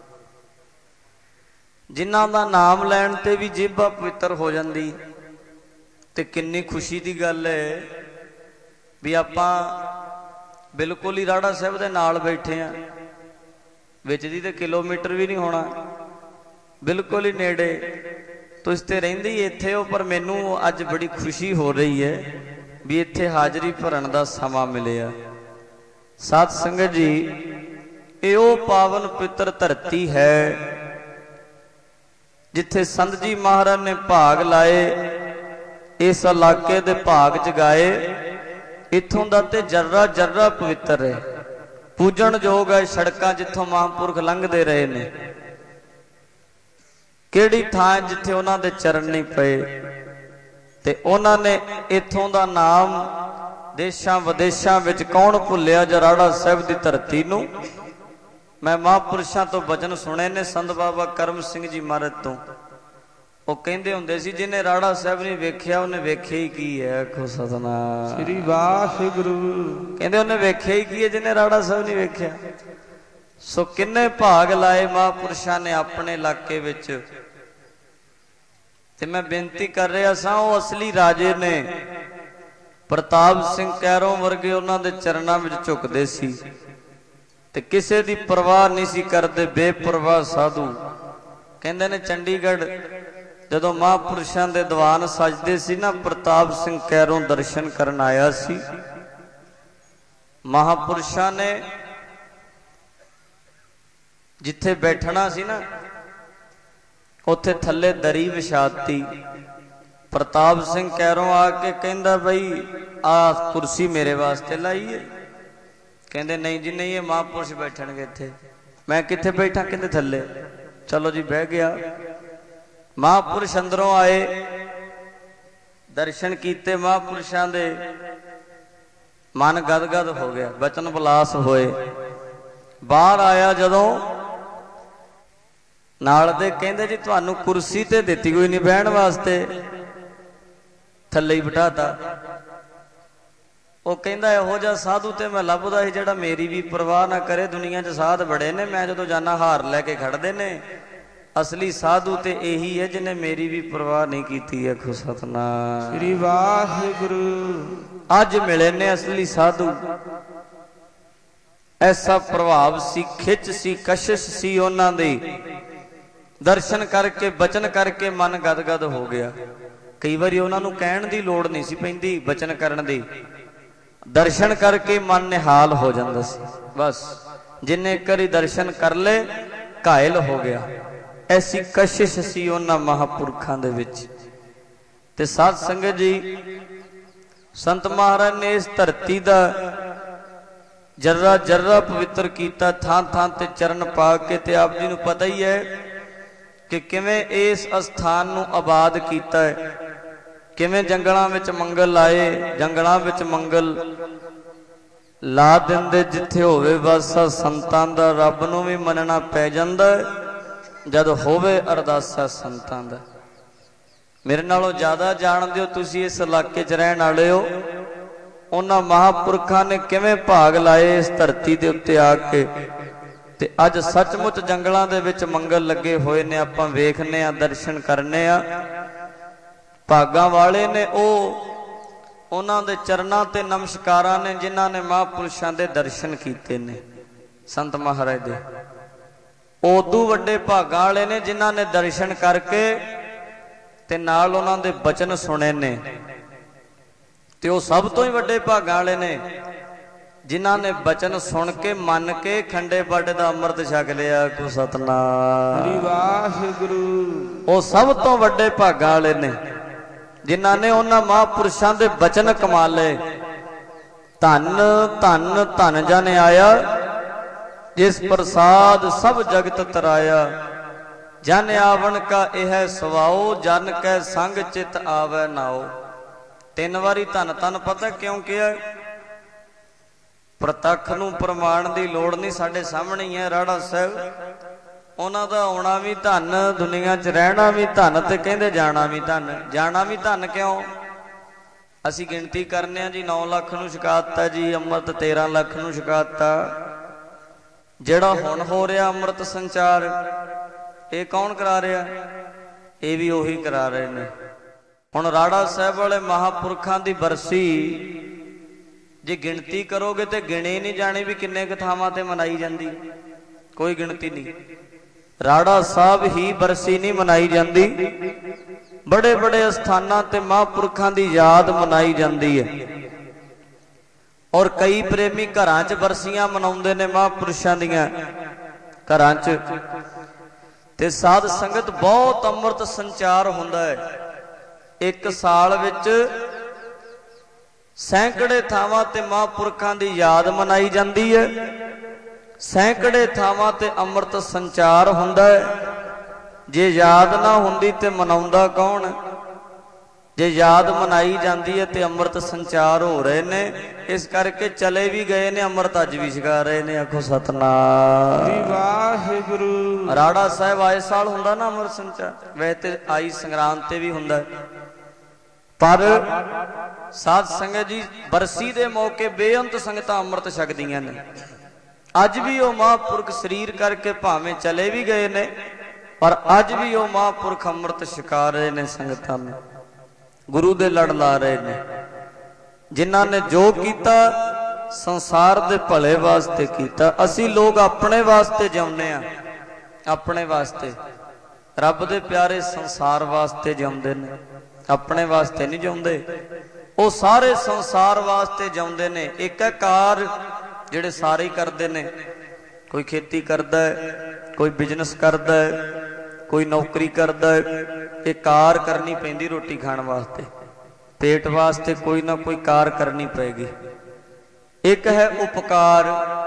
जिन्हां दा नाम लैण ते भी जेबा पवित्र हो जाती। ते किन्नी खुशी की गल है भी आपां बिल्कुल ही राड़ा साहब दे नाल बैठे हैं, विच दी ते किलोमीटर भी नहीं होना, बिल्कुल ही नेड़े। तुसीं ते रहिंदे ही इत्थे हो, पर मैनू अज बड़ी खुशी हो रही है भी इत्थे हाजरी भरन दा समा मिलिया। साध संगत जी, ये ओ पावन पवित्र धरती है जिथे संत जी महाराज ने भाग लाए, इस इलाके दे भाग जगाए। इथों दा ते जर्रा जर्रा पवित्र है, पूजन योग है। सड़कां जिथों महापुरख लंघदे रहे ने, किहड़ी थां जिथे उन्हां दे चरण नहीं पे, ते उन्हां ने इथों दा नाम देशां विदेशां विच कौन भुलिया जराड़ा साहब दी धरती नूं। मैं महापुरुषां तो वचन सुने ने, संत बाबा करम सिंह जी महाराज तो, वो कहंदे हुंदे सी जिन्हें राड़ा साहब नहीं वेख्या उन्हें वेख्या ही की है। आखो सतनाम श्री वाहिगुरू। कहंदे उन्हें वेख्या ही की है जिन्हें राड़ा साहब नहीं वेख्या। सो किन्ने भाग लाए महापुरुषां ने अपने इलाके विच। ते मैं बेनती कर रहा सा, वो असली राजे ने प्रताप सिंह कैरों वर्गे उन्हां दे चरणां विच झुकदे सी ते किसे दी परवाह नहीं सी करदे, बेपरवाह साधु। कहंदे ने चंडीगढ़ जदों महापुरुषां दे दीवान सजदे सी ना, प्रताप सिंह कैरों दर्शन करन आया सी। महापुरुषां ने जिथे बैठना सी ना, उत्थे थल्ले दरी विछाती। प्रताप सिंह कैरों आके कहंदा बई आ कुर्सी मेरे वास्ते लाई है। कहंदे नहीं जी नहीं, ये महापुरुष बैठणगे इत्थे। मैं कित्थे बैठा? कहंदे थल्ले। चलो जी बह गया। महापुरुष अंदरों आए, दर्शन कीते महापुरुषां दे, मन गदगद हो गया, बचन विलास होए। बाहर आया जदों नाल दे कहंदे जी तुहानू कुर्सी ते दित्ती कोई नहीं बहन वास्ते, थल्ले ही बिठाता। वो कहंदा इहो जिहा साधु ते मैं लभदा ही जिहड़ा मेरी भी परवाह ना करे। दुनिया च साध बड़े ने, मैं जदों जाना हार लैके खड़दे ने। असली साधु ते यही है जिन्हें मेरी भी परवाह नहीं की है। आखो सतनाम श्री वाहिगुरू। अज मिले ने असली साधु। ऐसा प्रभाव सी, खिच सी, कशिश सी उन्हां दी। दर्शन करके बचन करके मन गदगद हो गया। कई बारी उन्हां नूं कहण दी लोड़ नहीं सी पैंदी, बचन करन दी, दर्शन करके मन निहाल हो जांदा सी। बस जिन्ने एक बारी दर्शन कर ले घायल हो गया। ऐसी कशिश सी उन्हां महापुरखां दे विच। ते साध संगत जी, संत महाराज ने इस धरती दा जर्रा जर्रा पवित्र कीता, थां थां ते चरण पा के। ते आप जी नूं पता ही है कि किवें इस अस्थान नूं आबाद कीता है, किवें जंगलां विच मंगल लाए, जंगलां विच मंगल ला दिंदे। जिथे होवे वासा संतां दा, रब नूं भी मनना पै जांदा जद होवे अरदासा संतां दा। मेरे नालों ज्यादा जानदे हो तुसीं, इस इलाके च रहण वाले हो। उन्हां महापुरखां ने किवें भाग लाए इस धरती दे उत्ते आके। ते अज सचमुच जंगलां दे विच मंगल लगे होए ने। आपां वेखने आ, दर्शन करने आ। भागां वाले ने ओ उन्हां दे चरनां ते नमस्कारां ने जिन्हां ने महापुरुषां दे दर्शन कीते ने, संत महाराज दे। उदू वड्डे भागां वाले ने जिन्हां ने दर्शन करके ते नाल उन्हां दे बचन सुने ने। ते ओ सब तो ही वड्डे भागां वाले ने जिन्हां ने बचन सुन के मन के खंडे बड़ दा अमृत छक लिया। को सतनाम श्री वाहिगुरू। ओ सब तो वड्डे भागां वाले ने जिन्हां ने उन्हां महापुरुषां दे बचन कमा ले। धन धन धन जन आया, जिस प्रसाद सब जगत तराया। जन आवन का यह सवाओ, जन कै संग चित आवे नाओ। तीन वारी धन धन पता क्यों किया? प्रतख नूं प्रमाण की लोड़ नहीं, साडे सामने ही है। राड़ा साहब ਉਹਨਾਂ ਦਾ ਆਉਣਾ ਵੀ ਧਨ, ਦੁਨੀਆ 'ਚ ਰਹਿਣਾ ਵੀ ਧਨ, ਤੇ ਕਹਿੰਦੇ ਜਾਣਾ ਵੀ ਧਨ। ਜਾਣਾ ਵੀ ਧਨ ਕਿਉਂ? ਅਸੀਂ ਗਿਣਤੀ ਕਰਨੇ ਆ ਜੀ, ਨੌ ਲੱਖ ਨੂੰ ਛਕਾਤਾ ਜੀ ਅੰਮ੍ਰਿਤ, ਤੇਰਾਂ ਲੱਖ ਨੂੰ ਛਕਾਤਾ। ਜਿਹੜਾ ਹੁਣ ਹੋ ਰਿਹਾ ਅੰਮ੍ਰਿਤ ਸੰਚਾਰ, ਇਹ ਕੌਣ ਕਰਾ ਰਿਹਾ? ਇਹ ਵੀ ਉਹੀ ਕਰਾ ਰਹੇ ਨੇ। ਹੁਣ ਰਾੜਾ ਸਾਹਿਬ ਵਾਲੇ ਮਹਾਂਪੁਰਖਾਂ ਦੀ ਬਰਸੀ ਜੇ ਗਿਣਤੀ ਕਰੋਗੇ ਤੇ ਗਿਣੇ ਨਹੀਂ ਜਾਣੀ ਵੀ ਕਿੰਨੇ ਕੁ ਥਾਵਾਂ ਤੇ ਮਨਾਈ ਜਾਂਦੀ, ਕੋਈ ਗਿਣਤੀ ਨਹੀਂ। ਰਾੜਾ ਸਾਹਿਬ ਹੀ ਬਰਸੀ ਨਹੀਂ ਮਨਾਈ ਜਾਂਦੀ, ਬੜੇ ਬੜੇ ਅਸਥਾਨਾਂ ਤੇ ਮਹਾਂਪੁਰਖਾਂ ਦੀ ਯਾਦ ਮਨਾਈ ਜਾਂਦੀ ਹੈ। ਔਰ ਕਈ ਪ੍ਰੇਮੀ ਘਰਾਂ 'ਚ ਬਰਸੀਆਂ ਮਨਾਉਂਦੇ ਨੇ ਮਹਾਂਪੁਰਸ਼ਾਂ ਦੀਆਂ, ਘਰਾਂ 'ਚ, ਤੇ ਸਾਧ ਸੰਗਤ ਬਹੁਤ ਅੰਮ੍ਰਿਤ ਸੰਚਾਰ ਹੁੰਦਾ ਹੈ। ਇੱਕ ਸਾਲ ਵਿੱਚ ਸੈਂਕੜੇ ਥਾਵਾਂ ਤੇ ਮਹਾਂਪੁਰਖਾਂ ਦੀ ਯਾਦ ਮਨਾਈ ਜਾਂਦੀ ਹੈ, ਸੈਂਕੜੇ ਥਾਵਾਂ ਤੇ ਅੰਮ੍ਰਿਤ ਸੰਚਾਰ ਹੁੰਦਾ ਹੈ। ਜੇ ਯਾਦ ਨਾ ਹੁੰਦੀ ਤੇ ਮਨਾਉਂਦਾ ਕੌਣ? ਜੇ ਯਾਦ ਮਨਾਈ ਜਾਂਦੀ ਹੈ ਤੇ ਅੰਮ੍ਰਿਤ ਸੰਚਾਰ ਹੋ ਰਹੇ ਨੇ। ਇਸ ਕਰਕੇ ਚਲੇ ਵੀ ਗਏ ਨੇ, ਅੰਮ੍ਰਿਤ ਅੱਜ ਵੀ ਛਕਾ ਰਹੇ ਨੇ। ਆਖੋ ਸਤਨਾਮ ਵਾਹਿਗੁਰੂ। ਰਾੜਾ ਸਾਹਿਬ ਆਏ ਸਾਲ ਹੁੰਦਾ ਨਾ ਅੰਮ੍ਰਿਤ ਸੰਚਾਰ, ਵੈਸੇ ਤੇ ਆਈ ਸੰਗਰਾਂਦ ਤੇ ਵੀ ਹੁੰਦਾ, ਪਰ ਸਾਧ ਸੰਗਤ ਜੀ ਬਰਸੀ ਦੇ ਮੌਕੇ ਬੇਅੰਤ ਸੰਗਤਾਂ ਅੰਮ੍ਰਿਤ ਛਕਦੀਆਂ ਨੇ। ਅੱਜ ਵੀ ਉਹ ਮਹਾਂਪੁਰਖ ਸਰੀਰ ਕਰਕੇ ਭਾਵੇਂ ਚਲੇ ਵੀ ਗਏ ਨੇ, ਪਰ ਅੱਜ ਵੀ ਉਹ ਮਹਾਂਪੁਰਖ ਅੰਮ੍ਰਿਤ ਛਕਾ ਰਹੇ ਨੇ ਸੰਗਤਾਂ ਨੂੰ, ਗੁਰੂ ਦੇ ਲੜ ਲਾ ਰਹੇ ਨੇ। ਜਿਨ੍ਹਾਂ ਨੇ ਜੋ ਕੀਤਾ ਸੰਸਾਰ ਦੇ ਭਲੇ ਵਾਸਤੇ ਕੀਤਾ। ਅਸੀਂ ਲੋਕ ਆਪਣੇ ਵਾਸਤੇ ਜਿਉਂਦੇ ਆ, ਆਪਣੇ ਵਾਸਤੇ। ਰੱਬ ਦੇ ਪਿਆਰੇ ਸੰਸਾਰ ਵਾਸਤੇ ਜਿਉਂਦੇ ਨੇ, ਆਪਣੇ ਵਾਸਤੇ ਨਹੀਂ ਜਿਉਂਦੇ। ਉਹ ਸਾਰੇ ਸੰਸਾਰ ਵਾਸਤੇ ਜਿਉਂਦੇ ਨੇ। ਇੱਕ ਹੈ ਕਾਰ, ਜਿਹੜੇ ਸਾਰੇ ਹੀ ਕਰਦੇ ਨੇ। ਕੋਈ ਖੇਤੀ ਕਰਦਾ ਹੈ, ਕੋਈ ਬਿਜ਼ਨਸ ਕਰਦਾ ਹੈ, ਕੋਈ ਨੌਕਰੀ ਕਰਦਾ ਹੈ। ਇਹ ਕਾਰ ਕਰਨੀ ਪੈਂਦੀ ਰੋਟੀ ਖਾਣ ਵਾਸਤੇ, ਪੇਟ ਵਾਸਤੇ ਕੋਈ ਨਾ ਕੋਈ ਕਾਰ ਕਰਨੀ ਪਏਗੀ। ਇੱਕ ਹੈ ਉਪਕਾਰ,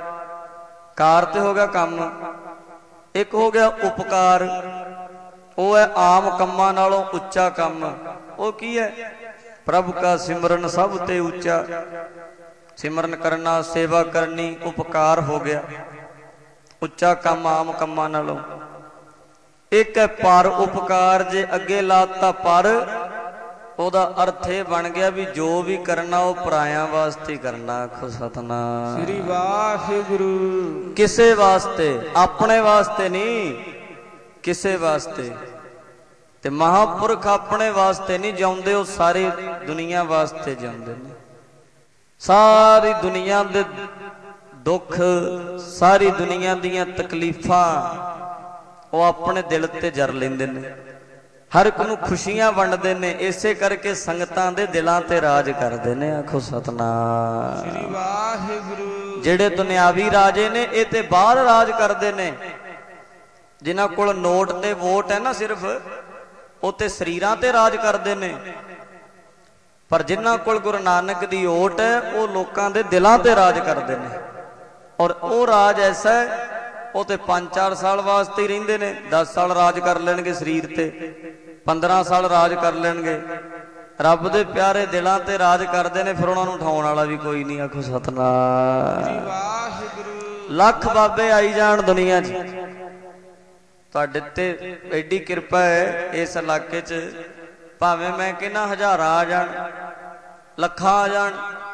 ਕਾਰ ਤੇ ਹੋ ਗਿਆ ਕੰਮ। ਇੱਕ ਹੋ ਗਿਆ ਉਪਕਾਰ, ਉਹ ਹੈ ਆਮ ਕੰਮਾਂ ਨਾਲੋਂ ਉੱਚਾ ਕੰਮ। ਉਹ ਕੀ ਹੈ? ਪ੍ਰਭੂ ਕਾ ਸਿਮਰਨ ਸਭ ਤੇ ਉੱਚਾ। ਸਿਮਰਨ ਕਰਨਾ, ਸੇਵਾ ਕਰਨੀ, ਉਪਕਾਰ ਹੋ ਗਿਆ, ਉੱਚਾ ਕੰਮ ਆਮ ਕੰਮਾਂ ਨਾਲੋਂ। ਇੱਕ ਹੈ ਪਰ ਉਪਕਾਰ। ਜੇ ਅੱਗੇ ਲਾਤਾ ਪਰ, ਉਹਦਾ ਅਰਥ ਇਹ ਬਣ ਗਿਆ ਵੀ ਜੋ ਵੀ ਕਰਨਾ ਉਹ ਪਰਾਇਆਂ ਵਾਸਤੇ ਕਰਨਾ। ਆਖੋ ਸਤਨਾਮ ਸ੍ਰੀ ਵਾਹਿਗੁਰੂ। ਕਿਸੇ ਵਾਸਤੇ, ਆਪਣੇ ਵਾਸਤੇ ਨਹੀਂ, ਕਿਸੇ ਵਾਸਤੇ। ਤੇ ਮਹਾਂਪੁਰਖ ਆਪਣੇ ਵਾਸਤੇ ਨਹੀਂ ਜਿਉਂਦੇ, ਉਹ ਸਾਰੀ ਦੁਨੀਆ ਵਾਸਤੇ ਜਿਉਂਦੇ ਨੇ। ਸਾਰੀ ਦੁਨੀਆ ਦੇ ਦੁੱਖ, ਸਾਰੀ ਦੁਨੀਆ ਦੀਆਂ ਤਕਲੀਫਾਂ ਉਹ ਆਪਣੇ ਦਿਲ ਤੇ ਜਰ ਲੈਂਦੇ ਨੇ। ਹਰ ਇੱਕ ਨੂੰ ਖੁਸ਼ੀਆਂ ਵੰਡਦੇ ਨੇ। ਇਸੇ ਕਰਕੇ ਸੰਗਤਾਂ ਦੇ ਦਿਲਾਂ ਤੇ ਰਾਜ ਕਰਦੇ ਨੇ। ਆਖੋ ਸਤਨਾਮ ਸ੍ਰੀ ਵਾਹਿਗੁਰੂ। ਜਿਹੜੇ ਦੁਨਿਆਵੀ ਰਾਜੇ ਨੇ ਇਹ ਤੇ ਬਾਹਰ ਰਾਜ ਕਰਦੇ ਨੇ। ਜਿਨ੍ਹਾਂ ਕੋਲ ਨੋਟ ਤੇ ਵੋਟ ਹੈ ਨਾ ਸਿਰਫ, ਉਹ ਤੇ ਸਰੀਰਾਂ ਤੇ ਰਾਜ ਕਰਦੇ ਨੇ। ਪਰ ਜਿਨ੍ਹਾਂ ਕੋਲ ਗੁਰੂ ਨਾਨਕ ਦੀ ਓਟ ਹੈ, ਉਹ ਲੋਕਾਂ ਦੇ ਦਿਲਾਂ ਤੇ ਰਾਜ ਕਰਦੇ ਨੇ। ਔਰ ਉਹ ਰਾਜ ਐਸਾ ਹੈ, ਉਹ ਤੇ ਪੰਜ ਚਾਰ ਸਾਲ ਵਾਸਤੇ ਹੀ ਰਹਿੰਦੇ ਨੇ। ਦਸ ਸਾਲ ਰਾਜ ਕਰ ਲੈਣਗੇ ਸਰੀਰ ਤੇ, ਪੰਦਰਾਂ ਸਾਲ ਰਾਜ ਕਰ ਲੈਣਗੇ। ਰੱਬ ਦੇ ਪਿਆਰੇ ਦਿਲਾਂ ਤੇ ਰਾਜ ਕਰਦੇ ਨੇ, ਫਿਰ ਉਹਨਾਂ ਨੂੰ ਉਠਾਉਣ ਵਾਲਾ ਵੀ ਕੋਈ ਨਹੀਂ। ਆਖੋ ਸਤਨਾਮ ਵਾਹਿਗੁਰੂ। ਲੱਖ ਬਾਬੇ ਆਈ ਜਾਣ ਦੁਨੀਆ 'ਚ, ਤੁਹਾਡੇ ਤੇ ਐਡੀ ਕਿਰਪਾ ਹੈ ਇਸ ਇਲਾਕੇ 'ਚ। ਭਾਵੇਂ ਮੈਂ ਕਹਿੰਦਾ ਹਜ਼ਾਰਾਂ ਆ ਜਾਣ, ਲੱਖਾਂ ਆ ਜਾਣ,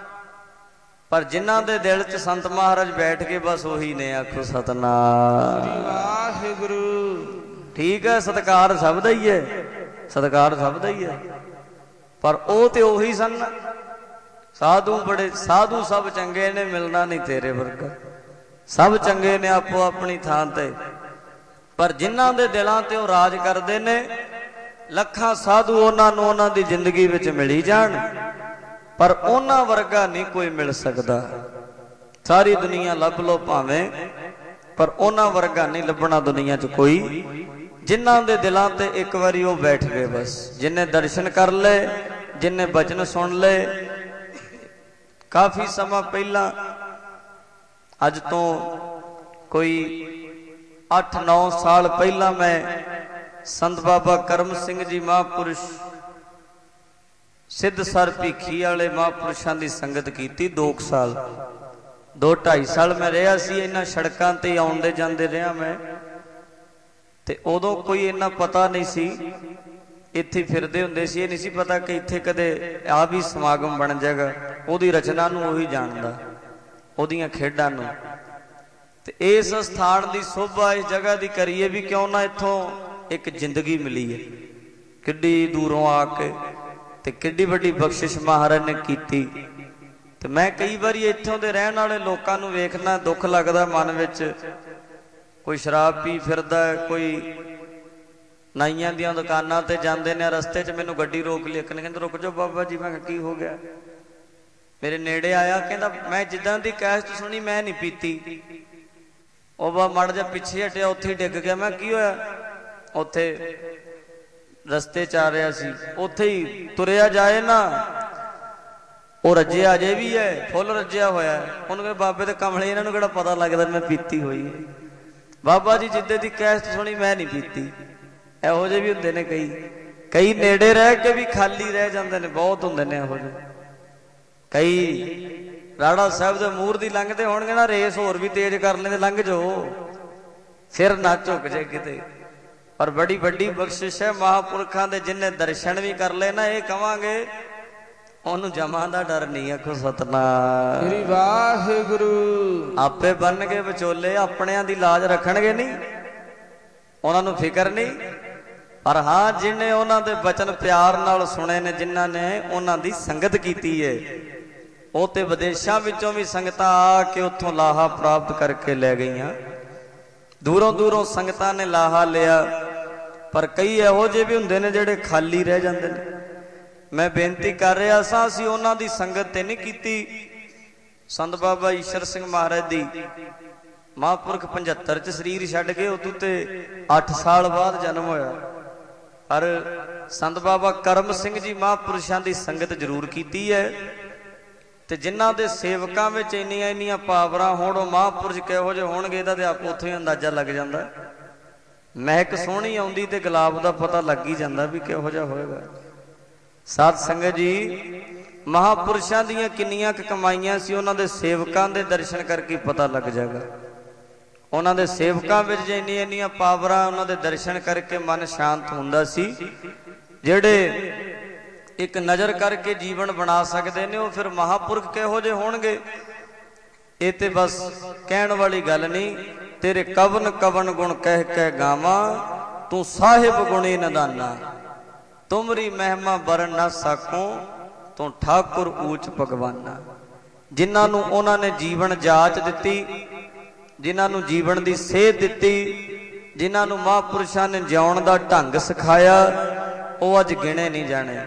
ਪਰ ਜਿਨ੍ਹਾਂ ਦੇ ਦਿਲ 'ਚ ਸੰਤ ਮਹਾਰਾਜ ਬੈਠ ਕੇ ਬਸ ਉਹੀ ਨੇ। ਆਖੋ ਸਤਨਾਮ ਵਾਹਿਗੁਰੂ। ਠੀਕ ਹੈ, ਸਤਿਕਾਰ ਸਭ ਦਾ ਹੀ ਹੈ, ਸਤਿਕਾਰ ਸਭ ਦਾ ਹੀ ਹੈ, ਪਰ ਉਹ ਤੇ ਉਹੀ ਸਨ। ਸਾਧੂ ਬੜੇ, ਸਾਧੂ ਸਭ ਚੰਗੇ ਨੇ, ਮਿਲਣਾ ਨਹੀਂ ਤੇਰੇ ਵਰਗਾ। ਸਭ ਚੰਗੇ ਨੇ ਆਪੋ ਆਪਣੀ ਥਾਂ ਤੇ, ਪਰ ਜਿਨ੍ਹਾਂ ਦੇ ਦਿਲਾਂ ਤੇ ਉਹ ਰਾਜ ਕਰਦੇ ਨੇ, ਲੱਖਾਂ ਸਾਧੂ ਉਹਨਾਂ ਨੂੰ ਉਹਨਾਂ ਦੀ ਜ਼ਿੰਦਗੀ ਵਿੱਚ ਮਿਲੀ ਜਾਣ, ਪਰ ਉਹਨਾਂ ਵਰਗਾ ਨਹੀਂ ਕੋਈ ਮਿਲ ਸਕਦਾ। ਸਾਰੀ ਦੁਨੀਆ ਲੱਭ ਲੋ ਭਾਵੇਂ, ਪਰ ਉਹਨਾਂ ਵਰਗਾ ਨਹੀਂ ਲੱਭਣਾ ਦੁਨੀਆ 'ਚ ਕੋਈ। ਜਿਨ੍ਹਾਂ ਦੇ ਦਿਲਾਂ ਤੇ ਇੱਕ ਵਾਰੀ ਉਹ ਬੈਠ ਗਏ ਬਸ। ਜਿਨ੍ਹੇ ਦਰਸ਼ਨ ਕਰ ਲਏ, ਜਿਨ੍ਹੇ ਬਚਨ ਸੁਣ ਲਏ। ਕਾਫੀ ਸਮਾਂ ਪਹਿਲਾਂ, ਅੱਜ ਤੋਂ ਕੋਈ ਅੱਠ ਨੌ ਸਾਲ ਪਹਿਲਾਂ, ਮੈਂ ਸੰਤ ਬਾਬਾ ਕਰਮ ਸਿੰਘ ਜੀ ਮਹਾਂਪੁਰਸ਼ ਸਿੱਧਸਰ ਭੀਖੀ ਵਾਲੇ ਮਹਾਂਪੁਰਸ਼ਾਂ ਦੀ ਸੰਗਤ ਕੀਤੀ। ਦੋ ਕੁ ਸਾਲ, ਦੋ ਢਾਈ ਸਾਲ ਮੈਂ ਰਿਹਾ ਸੀ। ਇਹਨਾਂ ਸੜਕਾਂ ਤੇ ਆਉਂਦੇ ਜਾਂਦੇ ਰਿਹਾ ਮੈਂ। ਤੇ ਉਦੋਂ ਕੋਈ ਇੰਨਾ ਪਤਾ ਨਹੀਂ ਸੀ, ਇੱਥੇ ਫਿਰਦੇ ਹੁੰਦੇ ਸੀ, ਇਹ ਨਹੀਂ ਸੀ ਪਤਾ ਕਿ ਇੱਥੇ ਕਦੇ ਆ ਵੀ ਸਮਾਗਮ ਬਣ ਜਾਏਗਾ। ਉਹਦੀ ਰਚਨਾ ਨੂੰ ਉਹੀ ਜਾਣਦਾ, ਉਹਦੀਆਂ ਖੇਡਾਂ ਨੂੰ। ਤੇ ਇਸ ਸਥਾਨ ਦੀ ਸੋਭਾ ਇਸ ਜਗ੍ਹਾ ਦੀ ਕਰੀਏ ਵੀ ਕਿਉਂ ਨਾ ਇੱਥੋਂ ਇੱਕ ਜ਼ਿੰਦਗੀ ਮਿਲੀ ਹੈ, ਕਿੱਡੀ ਦੂਰੋਂ ਆ ਕੇ, ਤੇ ਕਿੱਡੀ ਵੱਡੀ ਬਖਸ਼ਿਸ਼ ਮਹਾਰਾਜ ਨੇ ਕੀਤੀ। ਤੇ ਮੈਂ ਕਈ ਵਾਰੀ ਇੱਥੋਂ ਦੇ ਰਹਿਣ ਵਾਲੇ ਲੋਕਾਂ ਨੂੰ ਵੇਖਣਾ, ਦੁੱਖ ਲੱਗਦਾ ਮਨ ਵਿੱਚ। ਕੋਈ ਸ਼ਰਾਬ ਪੀ ਫਿਰਦਾ, ਕੋਈ ਨਾਈਆਂ ਦੀਆਂ ਦੁਕਾਨਾਂ ਤੇ ਜਾਂਦੇ ਨੇ, ਰਸਤੇ 'ਚ ਮੈਨੂੰ ਗੱਡੀ ਰੋਕ ਲਈ, ਕਹਿੰਦੇ ਰੁਕ ਜਾਓ ਬਾਬਾ ਜੀ। ਮੈਂ ਕਿਹਾ ਕੀ ਹੋ ਗਿਆ? ਮੇਰੇ ਨੇੜੇ ਆਇਆ, ਕਹਿੰਦਾ ਮੈਂ ਜਿੱਦਾਂ ਦੀ ਕੈਸਟ ਸੁਣੀ ਮੈਂ ਨਹੀਂ ਪੀਤੀ। ਉਹ ਬਾ ਮੜ ਜਾ ਪਿੱਛੇ ਹਟਿਆ, ਉੱਥੇ ਹੀ ਡਿੱਗ ਗਿਆ। ਮੈਂ ਕੀ ਹੋਇਆ? ਉੱਥੇ ਰਸਤੇ 'ਚ ਆ ਰਿਹਾ ਸੀ, ਉੱਥੇ ਹੀ ਤੁਰਿਆ ਜਾਏ ਨਾ, ਉਹ ਰੱਜਿਆ ਅਜੇ ਵੀ ਹੈ, ਫੁੱਲ ਰੱਜਿਆ ਹੋਇਆ। ਉਹਨੂੰ ਕਹਿੰਦੇ ਬਾਬੇ ਦੇ ਕਮਲੇ, ਇਹਨਾਂ ਨੂੰ ਕਿਹੜਾ ਪਤਾ ਲੱਗਦਾ ਮੈਂ ਪੀਤੀ ਹੋਈ ਹੈ? ਬਾਬਾ ਜੀ ਜਿੱਦੇ ਦੀ ਕੈਸਟ ਸੁਣੀ ਮੈਂ ਨਹੀਂ ਪੀਤੀ। ਇਹੋ ਜਿਹੇ ਵੀ ਹੁੰਦੇ ਨੇ ਕਈ, ਕਈ ਨੇੜੇ ਰਹਿ ਕੇ ਵੀ ਖਾਲੀ ਰਹਿ ਜਾਂਦੇ ਨੇ, ਬਹੁਤ ਹੁੰਦੇ ਨੇ ਇਹੋ ਜਿਹੇ। ਕਈ ਰਾੜਾ ਸਾਹਿਬ ਦੇ ਮੂਹਰ ਦੀ ਲੰਘਦੇ ਹੋਣਗੇ ਨਾ, ਰੇਸ ਹੋਰ ਵੀ ਤੇਜ਼ ਕਰ ਲੈਂਦੇ, ਲੰਘ ਜਾਓ, ਸਿਰ ਨਾ ਝੁਕ ਜੇ ਕਿਤੇ। ਪਰ ਬੜੀ ਵੱਡੀ ਬਖਸ਼ਿਸ਼ ਹੈ ਮਹਾਂਪੁਰਖਾਂ ਦੇ, ਜਿੰਨੇ ਦਰਸ਼ਨ ਵੀ ਕਰ ਲਏ ਨਾ, ਇਹ ਕਵਾਂਗੇ ਉਹਨੂੰ ਜਮਾਂ ਦਾ ਡਰ ਨਹੀਂ। ਆਖੋ ਸਤਨਾਮ ਸ੍ਰੀ ਵਾਹਿਗੁਰੂ। ਆਪੇ ਬਣਨਗੇ ਵਿਚੋਲੇ, ਆਪਣਿਆਂ ਦੀ ਲਾਜ ਰੱਖਣਗੇ ਨਹੀਂ, ਉਹਨਾਂ ਨੂੰ ਫਿਕਰ ਨਹੀਂ। ਪਰ ਹਾਂ, ਜਿਹਨੇ ਉਹਨਾਂ ਦੇ ਬਚਨ ਪਿਆਰ ਨਾਲ ਸੁਣੇ ਨੇ, ਜਿਨ੍ਹਾਂ ਨੇ ਉਹਨਾਂ ਦੀ ਸੰਗਤ ਕੀਤੀ ਹੈ, ਉਹ ਤੇ ਵਿਦੇਸ਼ਾਂ ਵਿੱਚੋਂ ਵੀ ਸੰਗਤਾਂ ਆ ਕੇ ਉੱਥੋਂ ਲਾਹਾ ਪ੍ਰਾਪਤ ਕਰਕੇ ਲੈ ਗਈਆਂ। ਦੂਰੋਂ ਦੂਰੋਂ ਸੰਗਤਾਂ ਨੇ ਲਾਹਾ ਲਿਆ। ਪਰ ਕਈ ਇਹੋ ਜਿਹੇ ਵੀ ਹੁੰਦੇ ਨੇ ਜਿਹੜੇ ਖਾਲੀ ਰਹਿ ਜਾਂਦੇ ਨੇ। ਮੈਂ ਬੇਨਤੀ ਕਰ ਰਿਹਾ ਸਾਂ, ਅਸੀਂ ਉਹਨਾਂ ਦੀ ਸੰਗਤ ਤੇ ਨਹੀਂ ਕੀਤੀ। ਸੰਤ ਬਾਬਾ ਈਸ਼ਰ ਸਿੰਘ ਮਹਾਰਾਜ ਦੀ ਮਹਾਂਪੁਰਖ ਪਝੱਤਰ 'ਚ ਸਰੀਰ ਛੱਡ ਗਏ, ਉਦੋਂ ਤੇ ਅੱਠ ਸਾਲ ਬਾਅਦ ਜਨਮ ਹੋਇਆ। ਪਰ ਸੰਤ ਬਾਬਾ ਕਰਮ ਸਿੰਘ ਜੀ ਮਹਾਂਪੁਰਸ਼ਾਂ ਦੀ ਸੰਗਤ ਜ਼ਰੂਰ ਕੀਤੀ ਹੈ। ਤੇ ਜਿਨ੍ਹਾਂ ਦੇ ਸੇਵਕਾਂ ਵਿੱਚ ਇੰਨੀਆਂ ਇੰਨੀਆਂ ਪਾਵਰਾਂ ਹੋਣ, ਉਹ ਮਹਾਂਪੁਰਸ਼ ਕਿਹੋ ਜਿਹੇ ਹੋਣਗੇ ਇਹਦਾ ਤੇ ਆਪ ਉੱਥੋਂ ਹੀ ਅੰਦਾਜ਼ਾ ਲੱਗ ਜਾਂਦਾ। ਮਹਿਕ ਸੋਹਣੀ ਆਉਂਦੀ ਤੇ ਗੁਲਾਬ ਦਾ ਪਤਾ ਲੱਗ ਹੀ ਜਾਂਦਾ ਵੀ ਕਿਹੋ ਜਿਹਾ ਹੋਏਗਾ। ਸਾਧ ਸੰਗਤ ਜੀ, ਮਹਾਂਪੁਰਸ਼ਾਂ ਦੀਆਂ ਕਿੰਨੀਆਂ ਕੁ ਕਮਾਈਆਂ ਸੀ, ਉਹਨਾਂ ਦੇ ਸੇਵਕਾਂ ਦੇ ਦਰਸ਼ਨ ਕਰਕੇ ਪਤਾ ਲੱਗ ਜਾਏਗਾ। ਉਹਨਾਂ ਦੇ ਸੇਵਕਾਂ ਵਿੱਚ ਜੇ ਇੰਨੀਆਂ ਇੰਨੀਆਂ ਪਾਵਰਾਂ, ਉਹਨਾਂ ਦੇ ਦਰਸ਼ਨ ਕਰਕੇ ਮਨ ਸ਼ਾਂਤ ਹੁੰਦਾ ਸੀ। ਜਿਹੜੇ ਇੱਕ ਨਜ਼ਰ ਕਰਕੇ ਜੀਵਨ ਬਣਾ ਸਕਦੇ ਨੇ, ਉਹ ਫਿਰ ਮਹਾਂਪੁਰਖ ਕਿਹੋ ਜਿਹੇ ਹੋਣਗੇ? ਇਹ ਤੇ ਬਸ ਕਹਿਣ ਵਾਲੀ ਗੱਲ ਨਹੀਂ। ਤੇਰੇ ਕਵਨ ਕਵਨ ਗੁਣ ਕਹਿ ਕੇ ਗਾਵਾਂ, ਤੂੰ ਸਾਹਿਬ ਗੁਣੀ ਨਦਾਨਾ, ਤੁਮਰੀ ਮਹਿਮਾ ਬਰਨ ਨਾ ਸਾਕੋ, ਤੂੰ ਠਾਕੁਰ ਊਚ ਭਗਵਾਨਾ। ਜਿਨ੍ਹਾਂ ਨੂੰ ਉਹਨਾਂ ਨੇ ਜੀਵਨ ਜਾਚ ਦਿੱਤੀ, ਜਿਨ੍ਹਾਂ ਨੂੰ ਜੀਵਨ ਦੀ ਸੇਧ ਦਿੱਤੀ, ਜਿਨ੍ਹਾਂ ਨੂੰ ਮਹਾਂਪੁਰਸ਼ਾਂ ਨੇ ਜਿਉਣ ਦਾ ਢੰਗ ਸਿਖਾਇਆ, ਉਹ ਅੱਜ ਗਿਣੇ ਨਹੀਂ ਜਾਣੇ।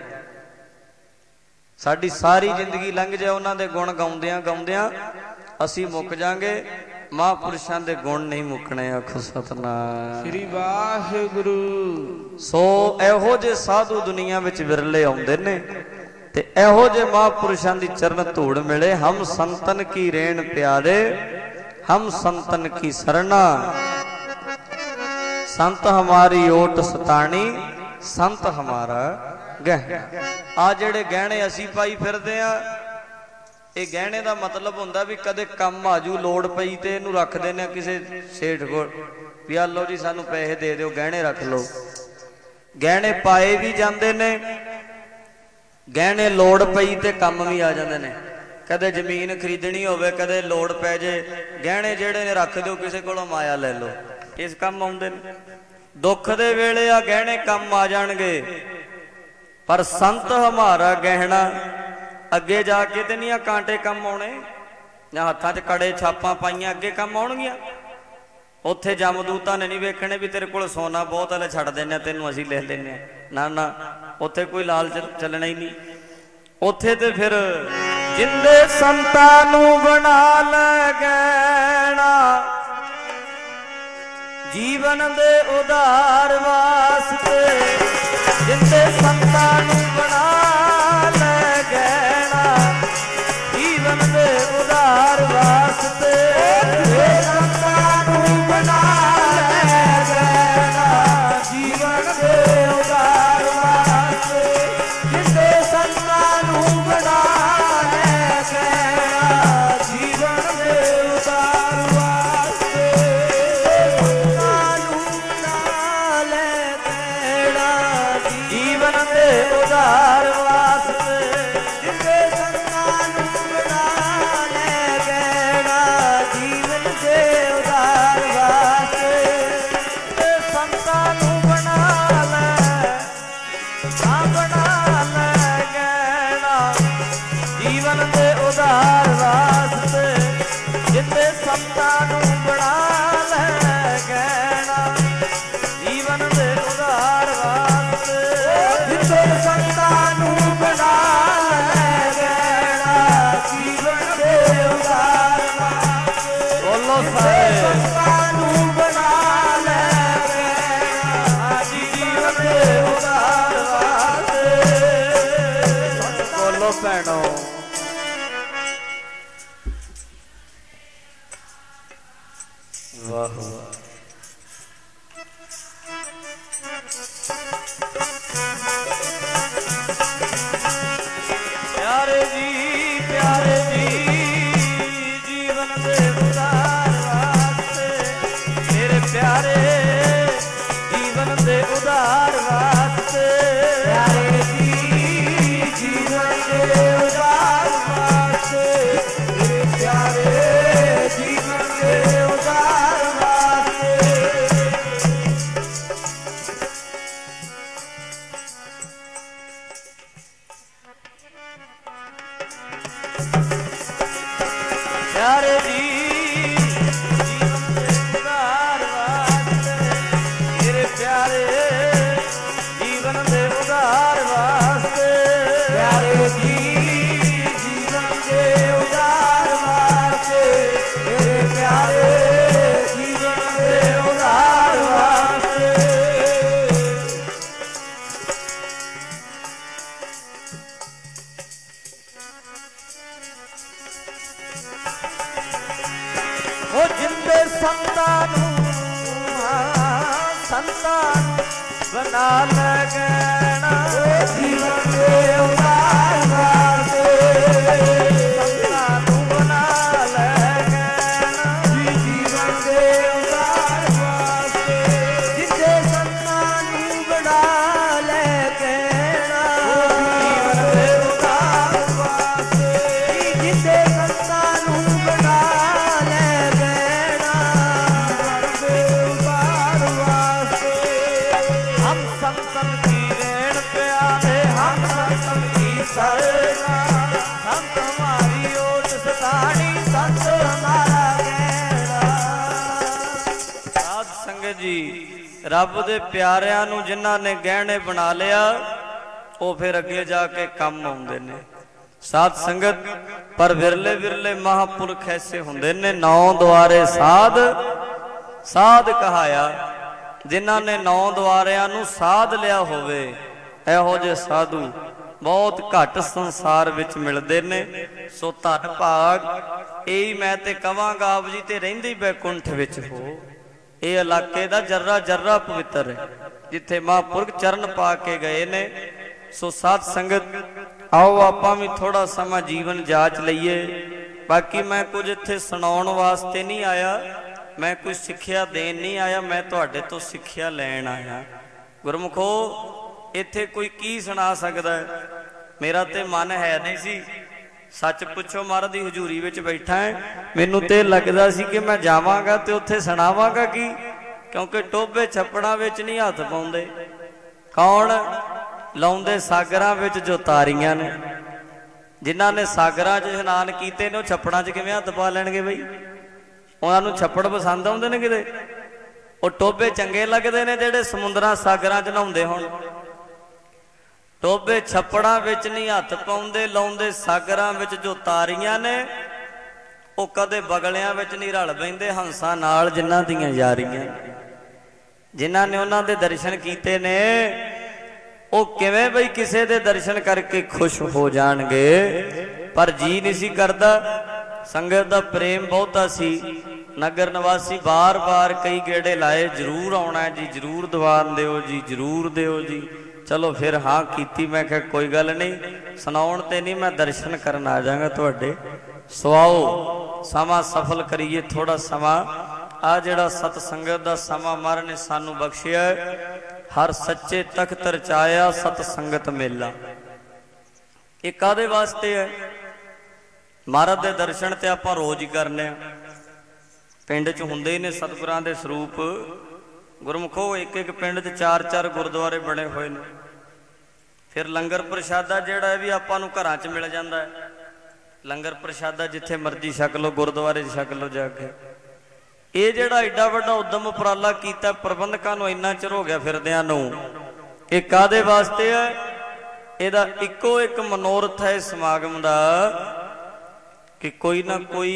ਸਾਡੀ ਸਾਰੀ ਜ਼ਿੰਦਗੀ ਲੰਘ ਜਾਏ ਉਹਨਾਂ ਦੇ ਗੁਣ ਗਾਉਂਦਿਆਂ ਗਾਉਂਦਿਆਂ, ਅਸੀਂ ਮੁੱਕ ਜਾਾਂਗੇ, ਮਹਾਂਪੁਰਸ਼ਾਂ ਦੇ ਗੁਣ ਨਹੀਂ ਮੁੱਕਣੇ। ਆਖੋ ਸਤਨਾਮ ਸ੍ਰੀ ਵਾਹਿਗੁਰੂ। ਸੋ ਇਹੋ ਜਿਹੇ ਸਾਧੂ ਦੁਨੀਆ ਵਿੱਚ ਵਿਰਲੇ ਆਉਂਦੇ ਨੇ, ਤੇ ਇਹੋ ਜਿਹੇ ਮਹਾਂਪੁਰਸ਼ਾਂ ਦੀ ਚਰਨ ਧੂੜ ਮਿਲੇ। ਹਮ ਸੰਤਨ ਕੀ ਰੇਣ ਪਿਆਰੇ, ਹਮ ਸੰਤਨ ਕੀ ਸਰਣਾ, ਸੰਤ ਹਮਾਰੀ ਓਟ ਸਤਾਣੀ, ਸੰਤ ਹਮਾਰਾ ਗਹਿਣਾ। ਆ ਜਿਹੜੇ ਗਹਿਣੇ ਅਸੀਂ ਪਾਈ ਫਿਰਦੇ ਆ, ਇਹ ਗਹਿਣੇ ਦਾ ਮਤਲਬ ਹੁੰਦਾ ਵੀ ਕਦੇ ਕੰਮ ਆਜੂ, ਲੋੜ ਪਈ ਤੇ ਇਹਨੂੰ ਰੱਖ ਦਿੰਦੇ ਆ ਕਿਸੇ ਸੇਠ ਕੋਲ ਵੀ ਆ ਲਓ ਜੀ ਸਾਨੂੰ ਪੈਸੇ ਦੇ ਦਿਓ, ਗਹਿਣੇ ਰੱਖ ਲਓ। ਗਹਿਣੇ ਪਾਏ ਵੀ ਜਾਂਦੇ ਨੇ, ਗਹਿਣੇ ਲੋੜ ਪਈ ਤੇ ਕੰਮ ਵੀ ਆ ਜਾਂਦੇ ਨੇ। ਕਦੇ ਜ਼ਮੀਨ ਖਰੀਦਣੀ ਹੋਵੇ, ਕਦੇ ਲੋੜ ਪੈ ਜੇ, ਗਹਿਣੇ ਜਿਹੜੇ ਨੇ ਰੱਖ ਦਿਓ ਕਿਸੇ ਕੋਲੋਂ, ਮਾਇਆ ਲੈ ਲਓ, ਇਸ ਕੰਮ ਆਉਂਦੇ ਨੇ। ਦੁੱਖ ਦੇ ਵੇਲੇ ਆ ਗਹਿਣੇ ਕੰਮ ਆ ਜਾਣਗੇ, ਪਰ ਸੰਤ ਹਮਾਰਾ ਗਹਿਣਾ ਅੱਗੇ ਜਾ ਕੇ ਤੇ ਨਹੀਂ ਆ ਕਾਂਟੇ ਕੰਮ ਆਉਣੇ, ਜਾਂ ਹੱਥਾਂ 'ਚ ਕੜੇ ਛਾਪਾਂ ਪਾਈਆਂ ਅੱਗੇ ਕੰਮ ਆਉਣਗੀਆਂ। ਉੱਥੇ ਜਮਦੂਤਾਂ ਨੇ ਨਹੀਂ ਵੇਖਣੇ ਵੀ ਤੇਰੇ ਕੋਲ ਸੋਨਾ ਬਹੁਤ ਹੈ, ਛੱਡ ਦਿੰਦੇ ਆ ਤੈਨੂੰ, ਅਸੀਂ ਲੈ ਲੈਂਦੇ ਹਾਂ। ਨਾ ਨਾ, ਉੱਥੇ ਕੋਈ ਲਾਲਚ ਚੱਲਣਾ ਹੀ ਨਹੀਂ। ਉੱਥੇ ਤੇ ਫਿਰ ਜਿੰਦੇ ਸੰਤਾਂ ਨੂੰ ਬਣਾ ਲੈ ਗਹਿਣਾ, ਜੀਵਨ ਦੇ ਉਧਾਰ ਵਾਸਤੇ, ਜਿੰਦੇ ਸੰਤਾਂ ਨੂੰ ਬਣਾ ਲੈ ਗਹਿਣਾ, ਜੀਵਨ ਦੇ ਉਧਾਰ ਵਾਸਤੇ, ਸੰਤਾਂ ਨੂੰ ਬਣਾ ਲੈ ਗਹਿਣਾ, ਜੀਵਨ ਦੇ ਉਧਾਰ ਵਾਸਤੇ, ਜਿੰਦੇ ਸੰਤਾਂ ਨੂੰ ਬਣਾ ਲੈ ਗਹਿਣਾ, ਜੀਵਨ ਦੇ ਉਧਾਰ ਵਾਸਤੇ, ਸੰਤਾਂ ਨੂੰ ਬਣਾ उधार वास्ते जिते संतां नूं बना लै गहना जीवन दे उधार वास्ते जिते संतां नूं बना लै गहना जीवन दे उधार वास्ते बोलो सारे संतां नूं बना लै गहना जीवन दे उधार वास्ते बोलो भैणो वाह वाह प्यारे जी प्यारे जी जीवन दे उधार वास्ते मेरे प्यारे जीवन दे उधार वास्ते प्यारे जी जीवन दे उधार वास्ते मेरे प्यारे जीवन दे उधार वास्ते प्यारे जी जीवन दे उधार वास्ते मेरे प्यारे जीवन दे उधार वास्ते प्यारे जी जीवन दे उधार वास्ते मेरे प्यारे जीवन दे उधार वास्ते वो जिंदे संतां नूं संतां बना लै गहना जीवन दे उधार वास्ते संतां नूं बना लै गहना जीवन दे उधार वास्ते जिंदे संतां नूं बना लै गहना जीवन दे उधार वास्ते जिंदे संतां नूं बना लै गहना जीवन दे उधार वास्ते हम संतन की रेण प्यारे हम संतन की सरना संत हमारी ओट सतानी संत हमारा कहना साध संगत जी रब दे प्यारिਆਂ ਨੂੰ ਜਿਨ੍ਹਾਂ ਨੇ ਗਹਿਣੇ ਬਣਾ ਲਿਆ ਉਹ ਫਿਰ ਅੱਗੇ ਜਾ ਕੇ ਕੰਮ ਆਉਂਦੇ ਨੇ साध संगत पर विरले विरले महापुरख ऐसे होंदे ने नौ द्वारे साध साध कहाया जिन्हां ने नौ द्वारियां नूं साध लिया होवे इहो जे साधु बहुत घट संसार विच मिलदे ने सो धन भाग यही मैं ते कवांगा आप जी ते रहिंदे बैकुंठ विच हो ये इलाके दा जर्रा जर्रा पवित्र है जिथे महापुरख चरण पा के गए ने सो साध संगत आओ आपां भी थोड़ा समा जीवन जाच लईए बाकी मैं कुछ इत्थे सुणाउण वास्ते नहीं आया मैं कोई सिक्ख्या देन नहीं आया मैं तुहाडे तो सिक्ख्या लैण आया गुरमुखो इत्थे कोई की सुना सकदा है मेरा ते मन है नहीं सी सच पुछो महाराज दी हजूरी विच बैठा है मैनूं ते लगदा सी कि मैं जावांगा ते उत्थे सुणावांगा की क्योंकि टोभे छप्पड़ां विच नहीं हत्थ पाउंदे कौन लाउंदे सागरां विच जो तारीआं ने जिन्हां ने सागरां च इशनान कीते ने छप्पड़ां च किवें हत्थ पा लैणगे बई उन्हां नूं छप्पड़ पसंद आउंदे ने किते ਉਹ ਟੋਬੇ ਚੰਗੇ ਲੱਗਦੇ ਨੇ ਜਿਹੜੇ ਸਮੁੰਦਰਾਂ ਸਾਗਰਾਂ 'ਚ ਨਹਾਉਂਦੇ ਹੋਣ। ਟੋਬੇ ਛੱਪੜਾਂ ਵਿੱਚ ਨਹੀਂ ਹੱਥ ਪਾਉਂਦੇ, ਲਾਉਂਦੇ ਸਾਗਰਾਂ ਵਿੱਚ ਜੋ ਤਾਰੀਆਂ ਨੇ ਉਹ ਕਦੇ ਬਗਲਿਆਂ ਵਿੱਚ ਨਹੀਂ ਰਲ ਬੈਂਦੇ ਹੰਸਾਂ ਨਾਲ ਜਿਨ੍ਹਾਂ ਦੀਆਂ ਯਾਰੀਆਂ। ਜਿਨ੍ਹਾਂ ਨੇ ਉਹਨਾਂ ਦੇ ਦਰਸ਼ਨ ਕੀਤੇ ਨੇ ਉਹ ਕਿਵੇਂ ਬਈ ਕਿਸੇ ਦੇ ਦਰਸ਼ਨ ਕਰਕੇ ਖੁਸ਼ ਹੋ ਜਾਣਗੇ, ਪਰ ਜੀ ਨਹੀਂ ਸੀ ਕਰਦਾ। ਸੰਗਤ ਦਾ ਪ੍ਰੇਮ ਬਹੁਤਾ ਸੀ। ਨਗਰ ਨਿਵਾਸੀ ਬਾਰ ਬਾਰ ਕਈ ਗੇੜੇ ਲਾਏ, ਜ਼ਰੂਰ ਆਉਣਾ ਜੀ, ਜ਼ਰੂਰ ਦੀਵਾਨ ਦਿਓ ਜੀ, ਜ਼ਰੂਰ ਦਿਓ ਜੀ। ਚਲੋ ਫਿਰ ਹਾਂ ਕੀਤੀ। ਮੈਂ ਕਿਹਾ ਕੋਈ ਗੱਲ ਨਹੀਂ, ਸੁਣਾਉਣ ਤੇ ਨਹੀਂ, ਮੈਂ ਦਰਸ਼ਨ ਕਰਨ ਆ ਜਾਵਾਂਗਾ ਤੁਹਾਡੇ। ਸਵਾਓ ਸਮਾਂ ਸਫਲ ਕਰੀਏ ਥੋੜਾ ਸਮਾਂ। ਆ ਜਿਹੜਾ ਸਤ ਸੰਗਤ ਦਾ ਸਮਾਂ ਮਹਾਰਾਜ ਨੇ ਸਾਨੂੰ ਬਖਸ਼ਿਆ, ਹਰ ਸੱਚੇ ਤਖਤ ਰਚਾਇਆ ਸਤ ਸੰਗਤ ਮੇਲਾ। ਇਹ ਕਾਹਦੇ ਵਾਸਤੇ ਹੈ? ਮਹਾਰਾਜ ਦੇ ਦਰਸ਼ਨ ਤੇ ਆਪਾਂ ਰੋਜ਼ ਹੀ ਕਰਨੇ ਆ। ਪਿੰਡ 'ਚ ਹੁੰਦੇ ਹੀ ਨੇ ਸਤਿਗੁਰਾਂ ਦੇ ਸਰੂਪ। ਗੁਰਮੁਖੋ ਇੱਕ ਇੱਕ ਪਿੰਡ 'ਚ ਚਾਰ ਚਾਰ ਗੁਰਦੁਆਰੇ ਬਣੇ ਹੋਏ ਨੇ। ਫਿਰ ਲੰਗਰ ਪ੍ਰਸ਼ਾਦਾ ਜਿਹੜਾ ਵੀ ਆਪਾਂ ਨੂੰ ਘਰਾਂ 'ਚ ਮਿਲ ਜਾਂਦਾ ਹੈ। लंगर प्रशादा जिथे मर्जी छक लो, गुरुद्वारे छक लो जाके। ये जिहड़ा एडा वड्डा उद्यम उपराला कीता प्रबंधकां नूं इन्ना चिर हो गया फिरदिआं नूं, ये काहदे वास्ते है? इहदा इक्को एक मनोरथ है समागम दा कि कोई ना कोई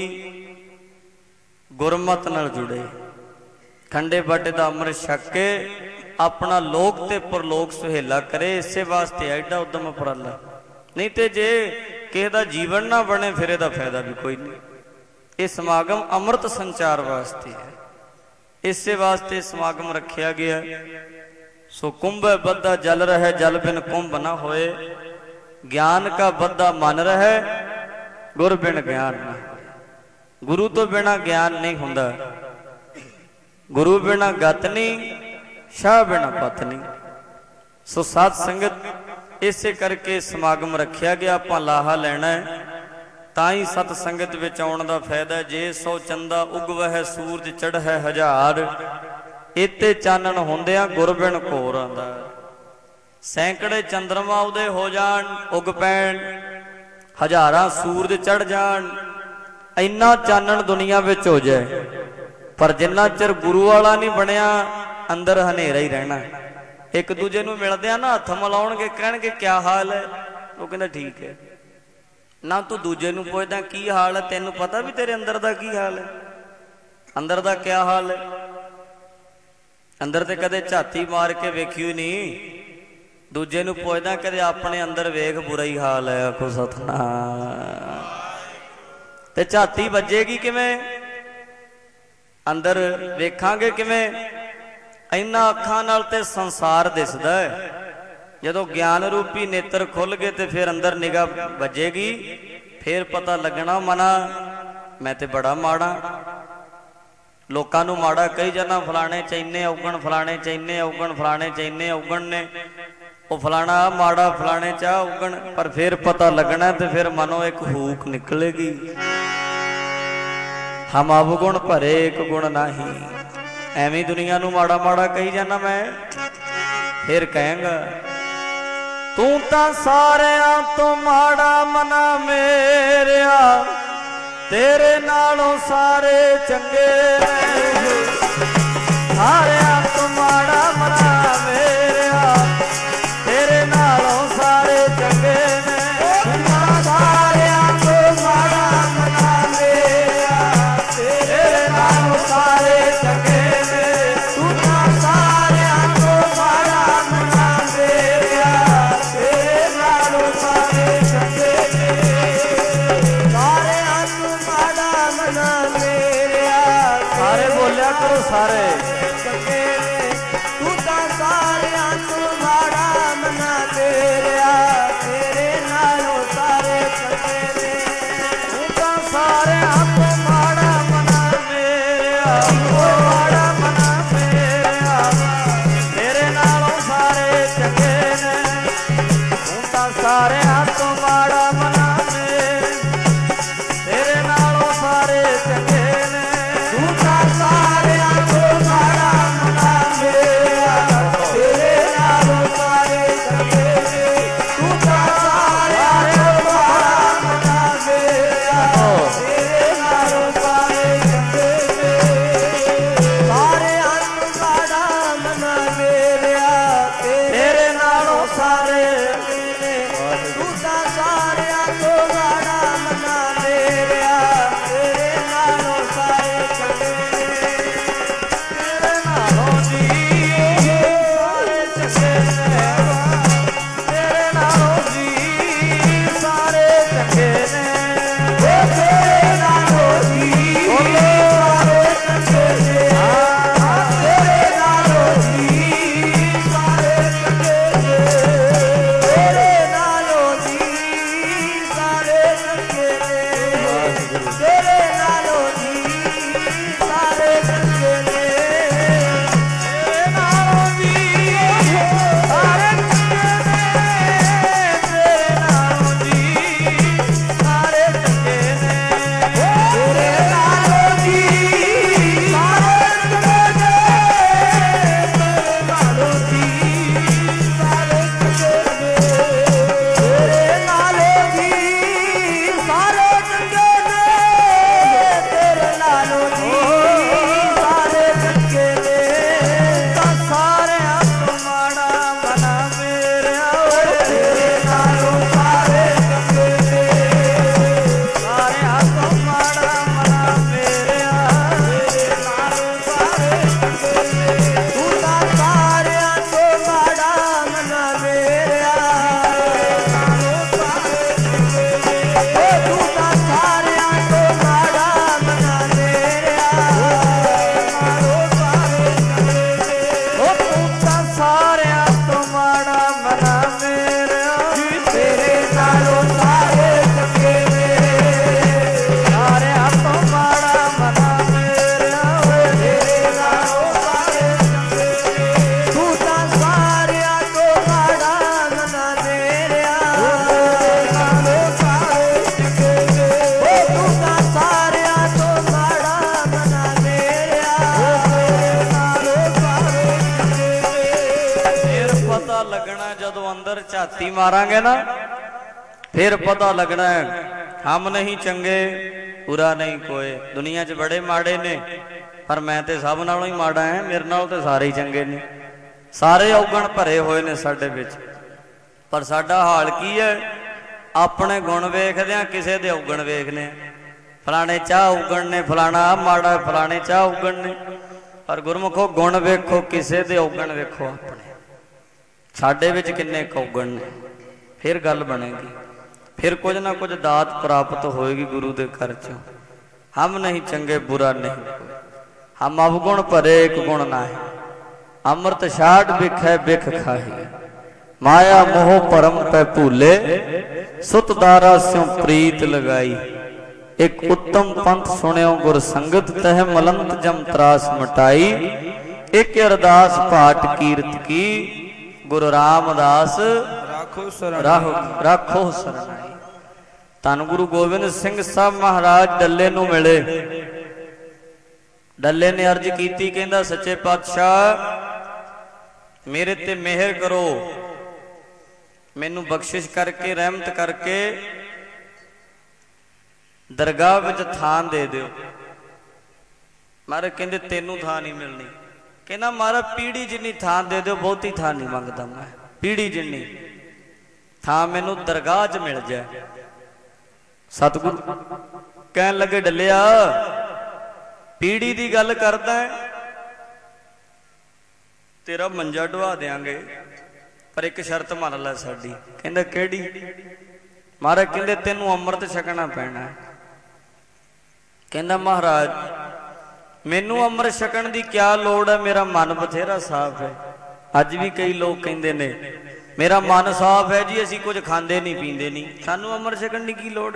गुरमत नाल जुड़े, खंडे बाटे दा अमृत छक के अपना लोक ते परलोक सुहेला करे। इसे वास्ते एडा उद्यम उपराला। नहीं तो जे किसी का जीवन ना बने फिर इसका फायदा भी कोई नहीं। ये समागम अमृत संचार वास्ते है, इसे वास्ते समागम रखा गया। सो कुंभ बद्दा जल रहे, जल बिन कुंभ न होए। ज्ञान का बद्दा मन रहे, गुर बिन ज्ञान न होए। गुरु तो बिना ज्ञान नहीं हुंदा, गुरु बिना गत नहीं, शाह बिना पत नहीं। सो साध संगत इसे करके समागम रखा गया। आपां लाहा लैना है ताई सत संगत विच आउण दा फायदा। जे सौ चंदा उगवह सूरज चढ़ै हजार, इते चानण हुंदिआं गुर बिन घोर आंदा। सैकड़े चंद्रमा उदय हो जाण, उग पैण, हजारां सूरज चढ़ जाण, इन्ना चानण दुनिया विच हो जाए, पर जिन्ना चिर गुरु वाला नहीं बनया अंदर हनेरा ही रहना। एक दूजे नूं मिलदे ना हथ मिलाउणगे, कहणगे क्या हाल है, वो कहंदा ठीक है। ना तू दूजे नूं पुछदा की हाल है, तैनूं पता भी तेरे अंदर दा की हाल है, अंदर दा क्या हाल है। अंदर ते कदे झाती मार के वेखियो नहीं, दूजे नूं पुछदा कदे अपने अंदर वेख बुरा ही हाल है। आखो सतनाम। ते झाती वजेगी किवें, अंदर वेखांगे किवें? इन्ना अखां नाल ते संसार दिसदा है। जदों ज्ञान रूपी नेत्र खुल गए तो फिर अंदर निगाह वजेगी, फिर पता लगना मना मैं ते बड़ा माड़ा। लोकां नूं माड़ा कही जाना, फलाने च इन्ने औगण, फलाने च इन्ने औगण, फलाने च इन्ने औगण ने, वो फलाना माड़ा, फलाने च औगण। पर फिर पता लगना तो फिर मनो एक हूक निकलेगी, हम अवगुण भरे एक गुण नाही। एवं दुनिया नूं माड़ा माड़ा कही जाना मैं, फिर कहेंगा तू तां सारियां तो माड़ा मना मेरिया, तेरे नालों सारे चंगे ने। सारियां तो माड़ा मना मेरिया, तेरे नालों सारे चंगे ने। सारियां तो माड़ा मना मेरिया, तेरे नालों सारे चंगे। सारे तू तां सारियां तू माड़ा मना तेरिया, तेरे नालों सारे चंगे ने। तू तां सारियां तू माड़ा मना मेरिया, माड़ा मना मेरिया, तेरे नालों सारे चंगे ने। तू तां सारियां तू माड़ा मना मेरिया, तेरे नालों सारे चंगे ने। तू तां सारियां ਅੰਦਰ ਝਾਤੀ ਮਾਰਾਂਗੇ ਨਾ फिर पता लगना है हम नहीं चंगे बुरा नहीं कोई। दुनिया च बड़े माड़े ने पर मैं तो सब नालों ही माड़ा है, मेरे नाल तो सारे ही चंगे ने। सारे औगण भरे हुए ने साडे विच, पर साडा हाल की है, अपने गुण वेखदे आ किसे दे औगण वेखने। फलाने चाह औगण ने, फलाना आ माड़ा, फलाने चाह औगण ने। पर गुरमुखो गुण वेखो, किसे दे औगण वेखो अपने। साडे विच किन्ने औगण ने, फिर गल बनेगी, फिर कुछ ना कुछ दात प्राप्त होएगी गुरु के घर चो। हम नहीं चंगे बुरा नहीं, हम अवगुण भरे एक गुण ना है। अमृत छाड़ बिख है बिख खाही, माया मोह परम पै भूले, सुत दारा स्यों प्रीत लगाई। एक उत्तम पंथ सुनियो गुर संगत, तह मलंत जम त्रास मटाई। एक अरदास पाठ कीरत की, गुरु रामदास राखो राखो राखो सरनाई। धन गुरु गोबिंद सिंह साहब महाराज डल्ले नूं मिले। डल्ले ने अर्ज की, कहंदा सच्चे पातशाह मेरे ते मेहर करो, मैनू बख्शिश करके रहमत करके दरगाह विच थान दे दिओ। महाराज कहंदे तेनू थान नहीं मिलनी। कहना महाराज पीढ़ी जिन्नी थान दे दिओ, बहुती थान नहीं मंगदा मैं, पीढ़ी जिन्नी थान मैनू दरगाह च मिल जाए। सतगुरु कहन लगे डलिया पीढ़ी की गल करदा है, तेरा मंजा ढवा देंगे, पर एक शर्त मान लै साडी। कहंदा किहड़ी? महाराज कहंदे तेनू अमृत छकना पैना है। कहंदा महाराज मैनू अमृत छकन की क्या लोड़ है, मेरा मन बथेरा साफ है। अज भी कई लोग कहंदे ने मेरा मन साफ है जी, असीं कुछ खांदे नहीं पींदे नहीं, सानू अमृत छकन की की लोड़ है।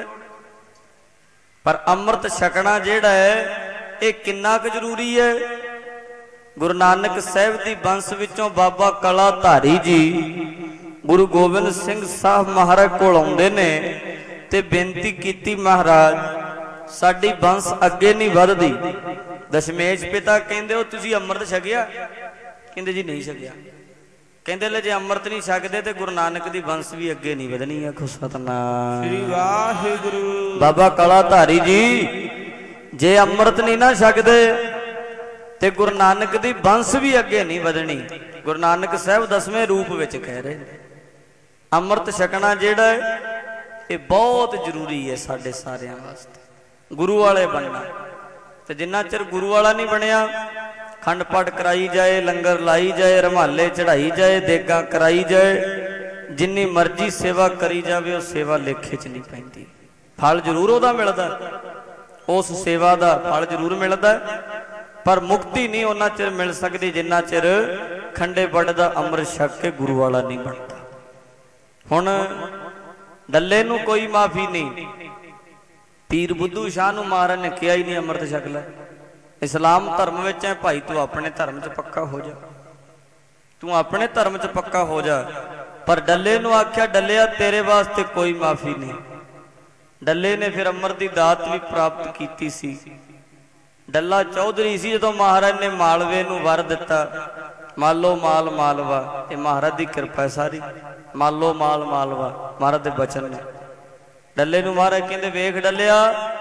पर अमृत छकना जिहड़ा है ये किन्ना क जरूरी है। गुरु नानक साहिब दी बंस विचों बाबा कला धारी जी गुरु गोबिंद सिंह साहब महाराज कोल आउंदे ने ते बेनती कीती, महाराज साडी बंस अगे नहीं वधदी। दशमेश पिता कहंदे हो तुसीं अमृत छकिया? कहंदे जी नहीं छकिया। कहंदे ले जे अमृत नहीं छकदे ते गुरु नानक दी बंस भी अगे नहीं वधनी। आखो सतनाम श्री वाहिगुरु। बाबा कला धारी जी जे अमृत नहीं ना छकदे ते गुरु नानक दी बंस भी अगे नहीं वधनी। गुरु नानक साहब दसवें रूप विच कह रहे अमृत छकना जिहड़ा है ये बहुत जरूरी है साडे सारियां वास्ते। गुरु वाले बनना ते जिन्ना चिर गुरु वाला नहीं बनिया, खंड पाठ कराई जाए, लंगर लाई जाए, रमाले चढ़ाई जाए, देगा कराई जाए, जिन्नी मर्जी सेवा करी जाए वो सेवा लेखे च नहीं पैंदी। फल जरूर उहदा मिलदा, उस सेवा का फल जरूर मिलता, पर मुक्ति नहीं उन्ना चिर मिल सकती जिन्ना चिर खंडे बड़ दा अमृत छक के गुरु वाला नहीं बनता। हुण डल्ले नूं कोई माफी नहीं, पीर बुद्धू शाह नूं महाराज ने कहा ही नहीं अमृत छक लै। इस्लाम धर्म विच है भाई, तू अपने धर्म च पक्का हो जा, तू अपने धर्म च पक्का हो जा। पर डल्ले नूं आख्या डल्लिया तेरे वास्ते कोई माफी नहीं। डल्ले ने फिर अमृत की दात भी प्राप्त की सी। डल्ला चौधरी सी जदों महाराज ने मालवे नूं वर दिता, मालो माल मालवा, ये महाराज की कृपा है सारी। मालो माल मालवा महाराज के बचन ने। डल्ले नूं महाराज कहंदे वेख डल्लिया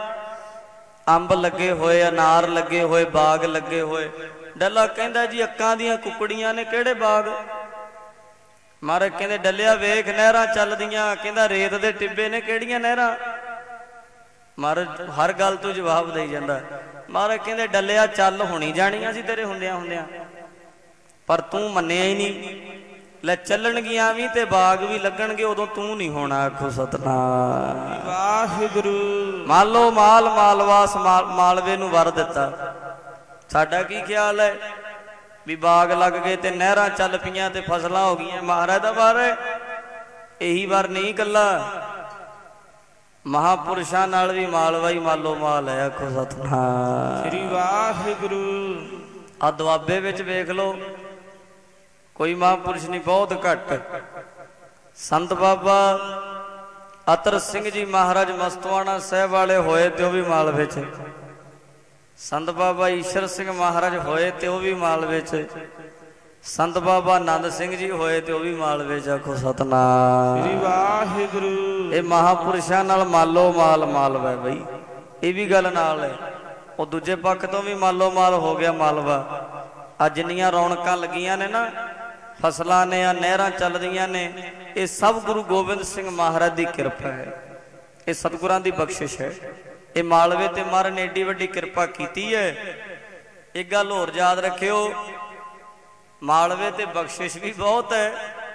अंब लगे हुए, अनार लगे हुए, बाग लगे हुए। डल्ला कहंदा जी अक्कां दियां कुकड़ियां ने किहड़े बाग? महाराज कहंदे डल्लिया वेख नहरां चलदियां। कहंदा रेत दे टिब्बे ने किहड़ियां नहरां? महाराज हर गल तू जवाब देई जांदा। महाराज कहंदे डल्लिया चल हुणी जाणियां सी तेरे हुंदियां हुंदियां, पर तू मन्निया ही नहीं। ले चलणगियां भी ते बाग भी लगणगे, उदों तू नहीं होना। आखो सतनाम वाहिगुरू। मालो माल मालवास माल, मालवे नूं वर दिता। साडा की ख्याल है भी बाग लग गए ते नहरां चल पईयां ते फसलां हो गईयां। महाराज दा वार है, यही वार नहीं कला, महापुरुषां नाल भी मालवा ही मालो माल है। आखो सतनाम श्री वाहिगुरू। आ दुआबे विच वेख लो कोई महापुरुष नहीं, बहुत घट। संत बाबा अतर सिंह जी महाराज मस्तवाना साहब वाले होए तो भी मालवे च। संत बाबा ईश्वर सिंह महाराज होए तो भी मालवे च। संत बाबा आनंद सिंह जी होए तो भी मालवे च आखो सतनाम श्री वाहिगुरु। ये महापुरुषां नाल मालो माल मालवा है बई, ये भी गल नाल है। वो दूजे पक्ष तो भी मालो माल हो गया मालवा। अज जिन्नियां रौनकां लगियां ने ना, फसलां ने आ नहरां चलदियां ने, ये सब गुरु गोबिंद सिंह महाराज की किरपा है, ये सतगुरां की बख्शिश है। ये मालवे ते महाराज ने एडी वड्डी किरपा कीती है। एक गल होर याद रखियो, मालवे ते बख्शिश भी बहुत है,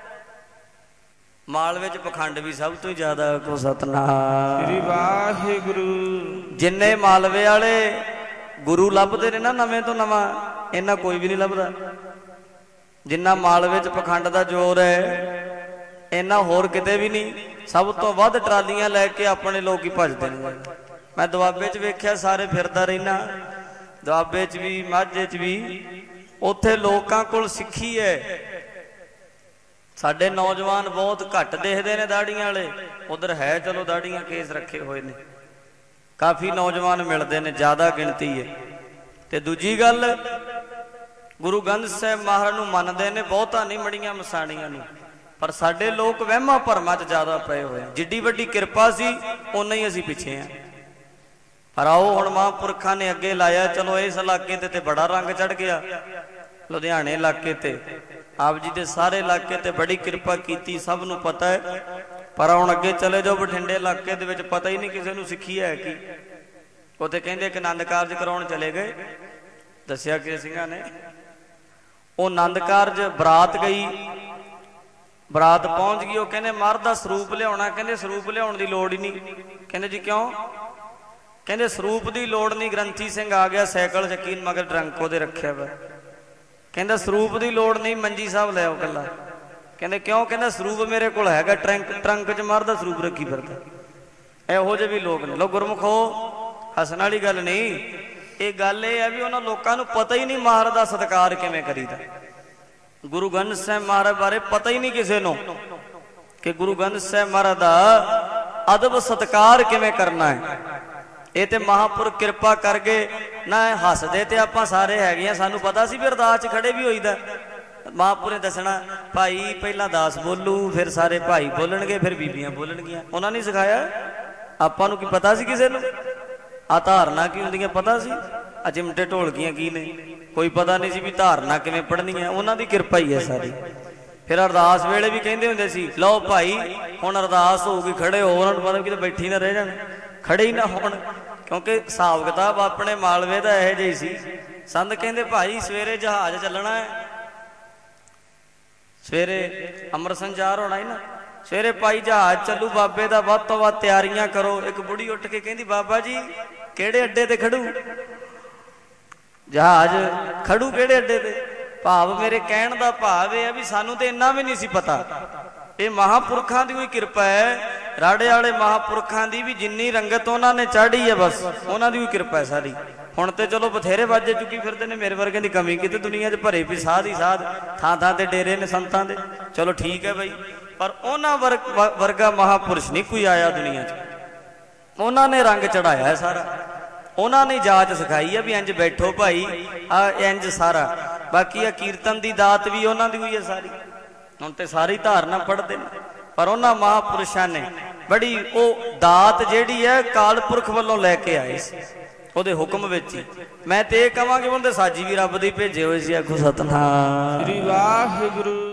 मालवे च पखंड भी सब तो ज्यादा। को सतनाम श्री वाहिगुरु। जिन्ने मालवे वाले गुरु लभदे ने ना नवें तो नवां, इन्ना कोई भी नहीं लभदा। जिन्ना मालवे च पखंड दा जोर है, इन्ना होर किते भी नहीं। सब तो वध ट्रालियां लैके अपने लोग ही भजदे ने। मैं दुआबे च वेख्या, सारे फिरदा रहना, दुआबे च भी माझे च भी, उत्थे लोकां कोल सिੱਖੀ है। साडे नौजवान बहुत घट देखते ने दाड़ियां वाले, उधर है चलो दाड़ियां केस रखे हुए ने, काफ़ी नौजवान मिलते हैं, ज़्यादा गिनती है। तो दूजी गल, गुरु ग्रंथ साहिब महाराज नूं मनदे ने, बहुता नहीं मड़ियां मसाणियां नूं, पर साडे लोग वहमां भरमां च ज़्यादा पए हुए। जिड्डी वड्डी किरपा सी उन्ना ही असीं पिछे हैं। पर आओ हुण महापुरखां ने अगे लाया, चलो इस इलाके ते, ते बड़ा रंग चढ़ गया, लुधियाने इलाके ते, आप जी दे सारे इलाके ते बड़ी किरपा कीती, सब नूं पता है। पर हुण अगे चले जाओ बठिंडे इलाके दे विच पता ही नहीं किसी नूं सिੱਖੀ है कि। उत्थे कहंदे कि आनंद कारज कराउण चले गए, दस्सिया कि सिंघां ने, वो आनंद कारज बरात गई, बरात पहुंच गई, वो कहंदे महाराज दा सरूप लियाउणा, कहंदे सरूप लियाउण दी लोड़ ही नहीं। कहंदे जी क्यों? कहंदे सरूप दी लोड़ नहीं, ग्रंथी सिंह आ गया साइकिल चकीन मगर ट्रंक उहदे रखिया वा। कहंदा सरूप दी लोड़ नहीं, मंजी साहब ले आओ कला। कहंदे क्यों? कहंदा सरूप मेरे कोल हैगा, ट्रंक ट्रंक च मारदा सरूप रखी फिरदा। इहो ਜਿਹੇ भी लोग ने। लो गुरमुखो, हसन वाली गल नहीं, ये गल ये है भी उन्हां लोकां नूं पता ही नहीं महाराज दा सत्कार किवें करीदा। गुरु ग्रंथ साहिब महाराज बारे पता ही नहीं किसी नूं कि गुरु ग्रंथ साहिब महाराज दा अदब सत्कार किवें करना है। ये तो महापुरख किरपा करके ना हसदे ते आपां सारे हैगे, सानू पता सी भी अरदास च खड़े भी होईदा। महापुर ने दसना भाई पहला दास बोलू, फिर सारे भाई बोलणगे, फिर बीबियां बोलणगियां। उन्हां ने सिखाया, आपां नूं की पता सी किसे नूं? आ धारना की हुंदियां पता सी, आ चिमटे ढोलकियां की ने कोई पता नहीं सी भी धारना किवें पढ़नी है। उन्हां दी किरपा ही है सारी। फिर अरदास वेले भी कहिंदे हुंदे सी, लो भाई हुण अरदास होगी, खड़े हो। उन्हां नूं पता कि बैठी ना रह जाण, खड़े ही ना होण, क्योंकि हिसाब किताब अपने मालवे का यह जिही सी। संत कहंदे भाई सवेरे जहाज चलना है, सवेरे अमर संचार होना है ना, सवेरे भाई जहाज चलू बाबे का, वध तो वध तैयारियां करो। एक बुढ़ी उठ के कहती बाबा जी केड़े अड्डे ते खड़ू? जहाज खड़ू केड़े अड्डे ते? भाव मेरे कहण दा भाव यह है भी सानू तो इन्ना भी नहीं सी पता। ये महापुरखां दी कोई किरपा है, राड़े वाले महापुरखां दी भी जिन्नी रंगत उन्होंने चाढ़ी है, बस उन्होंने कोई किरपा है सारी। हुण ते चलो बथेरे बाजे चुकी फिरते ने, मेरे वर्गे की कमी की दुनिया च भरे भी साध ही साध, थां थां ते डेरे ने संतां दे, चलो ठीक है भाई। पर उन्हां वर्ग वर्गा महापुरुष नहीं कोई आया दुनिया च। उन्होंने रंग चढ़ाया है सारा, उन्होंने जाच सिखाई है भी इंज बैठो भाई, आ इंज सारा। बाकी आ कीर्तन की दात भी उन्होंने हुई है सारी। हुण ते सारी धारना पढ़ते हैं, पर उन्हां महापुरुषां ने बड़ी वो दात जिहड़ी है काल पुरख वालों लैके आए सी, उहदे हुक्म विच ही। मैं ते कहांगा कि उन्हां दे साजी भी रब दे भेजे होए सी। आखो सतनाम श्री वाहिगुरु।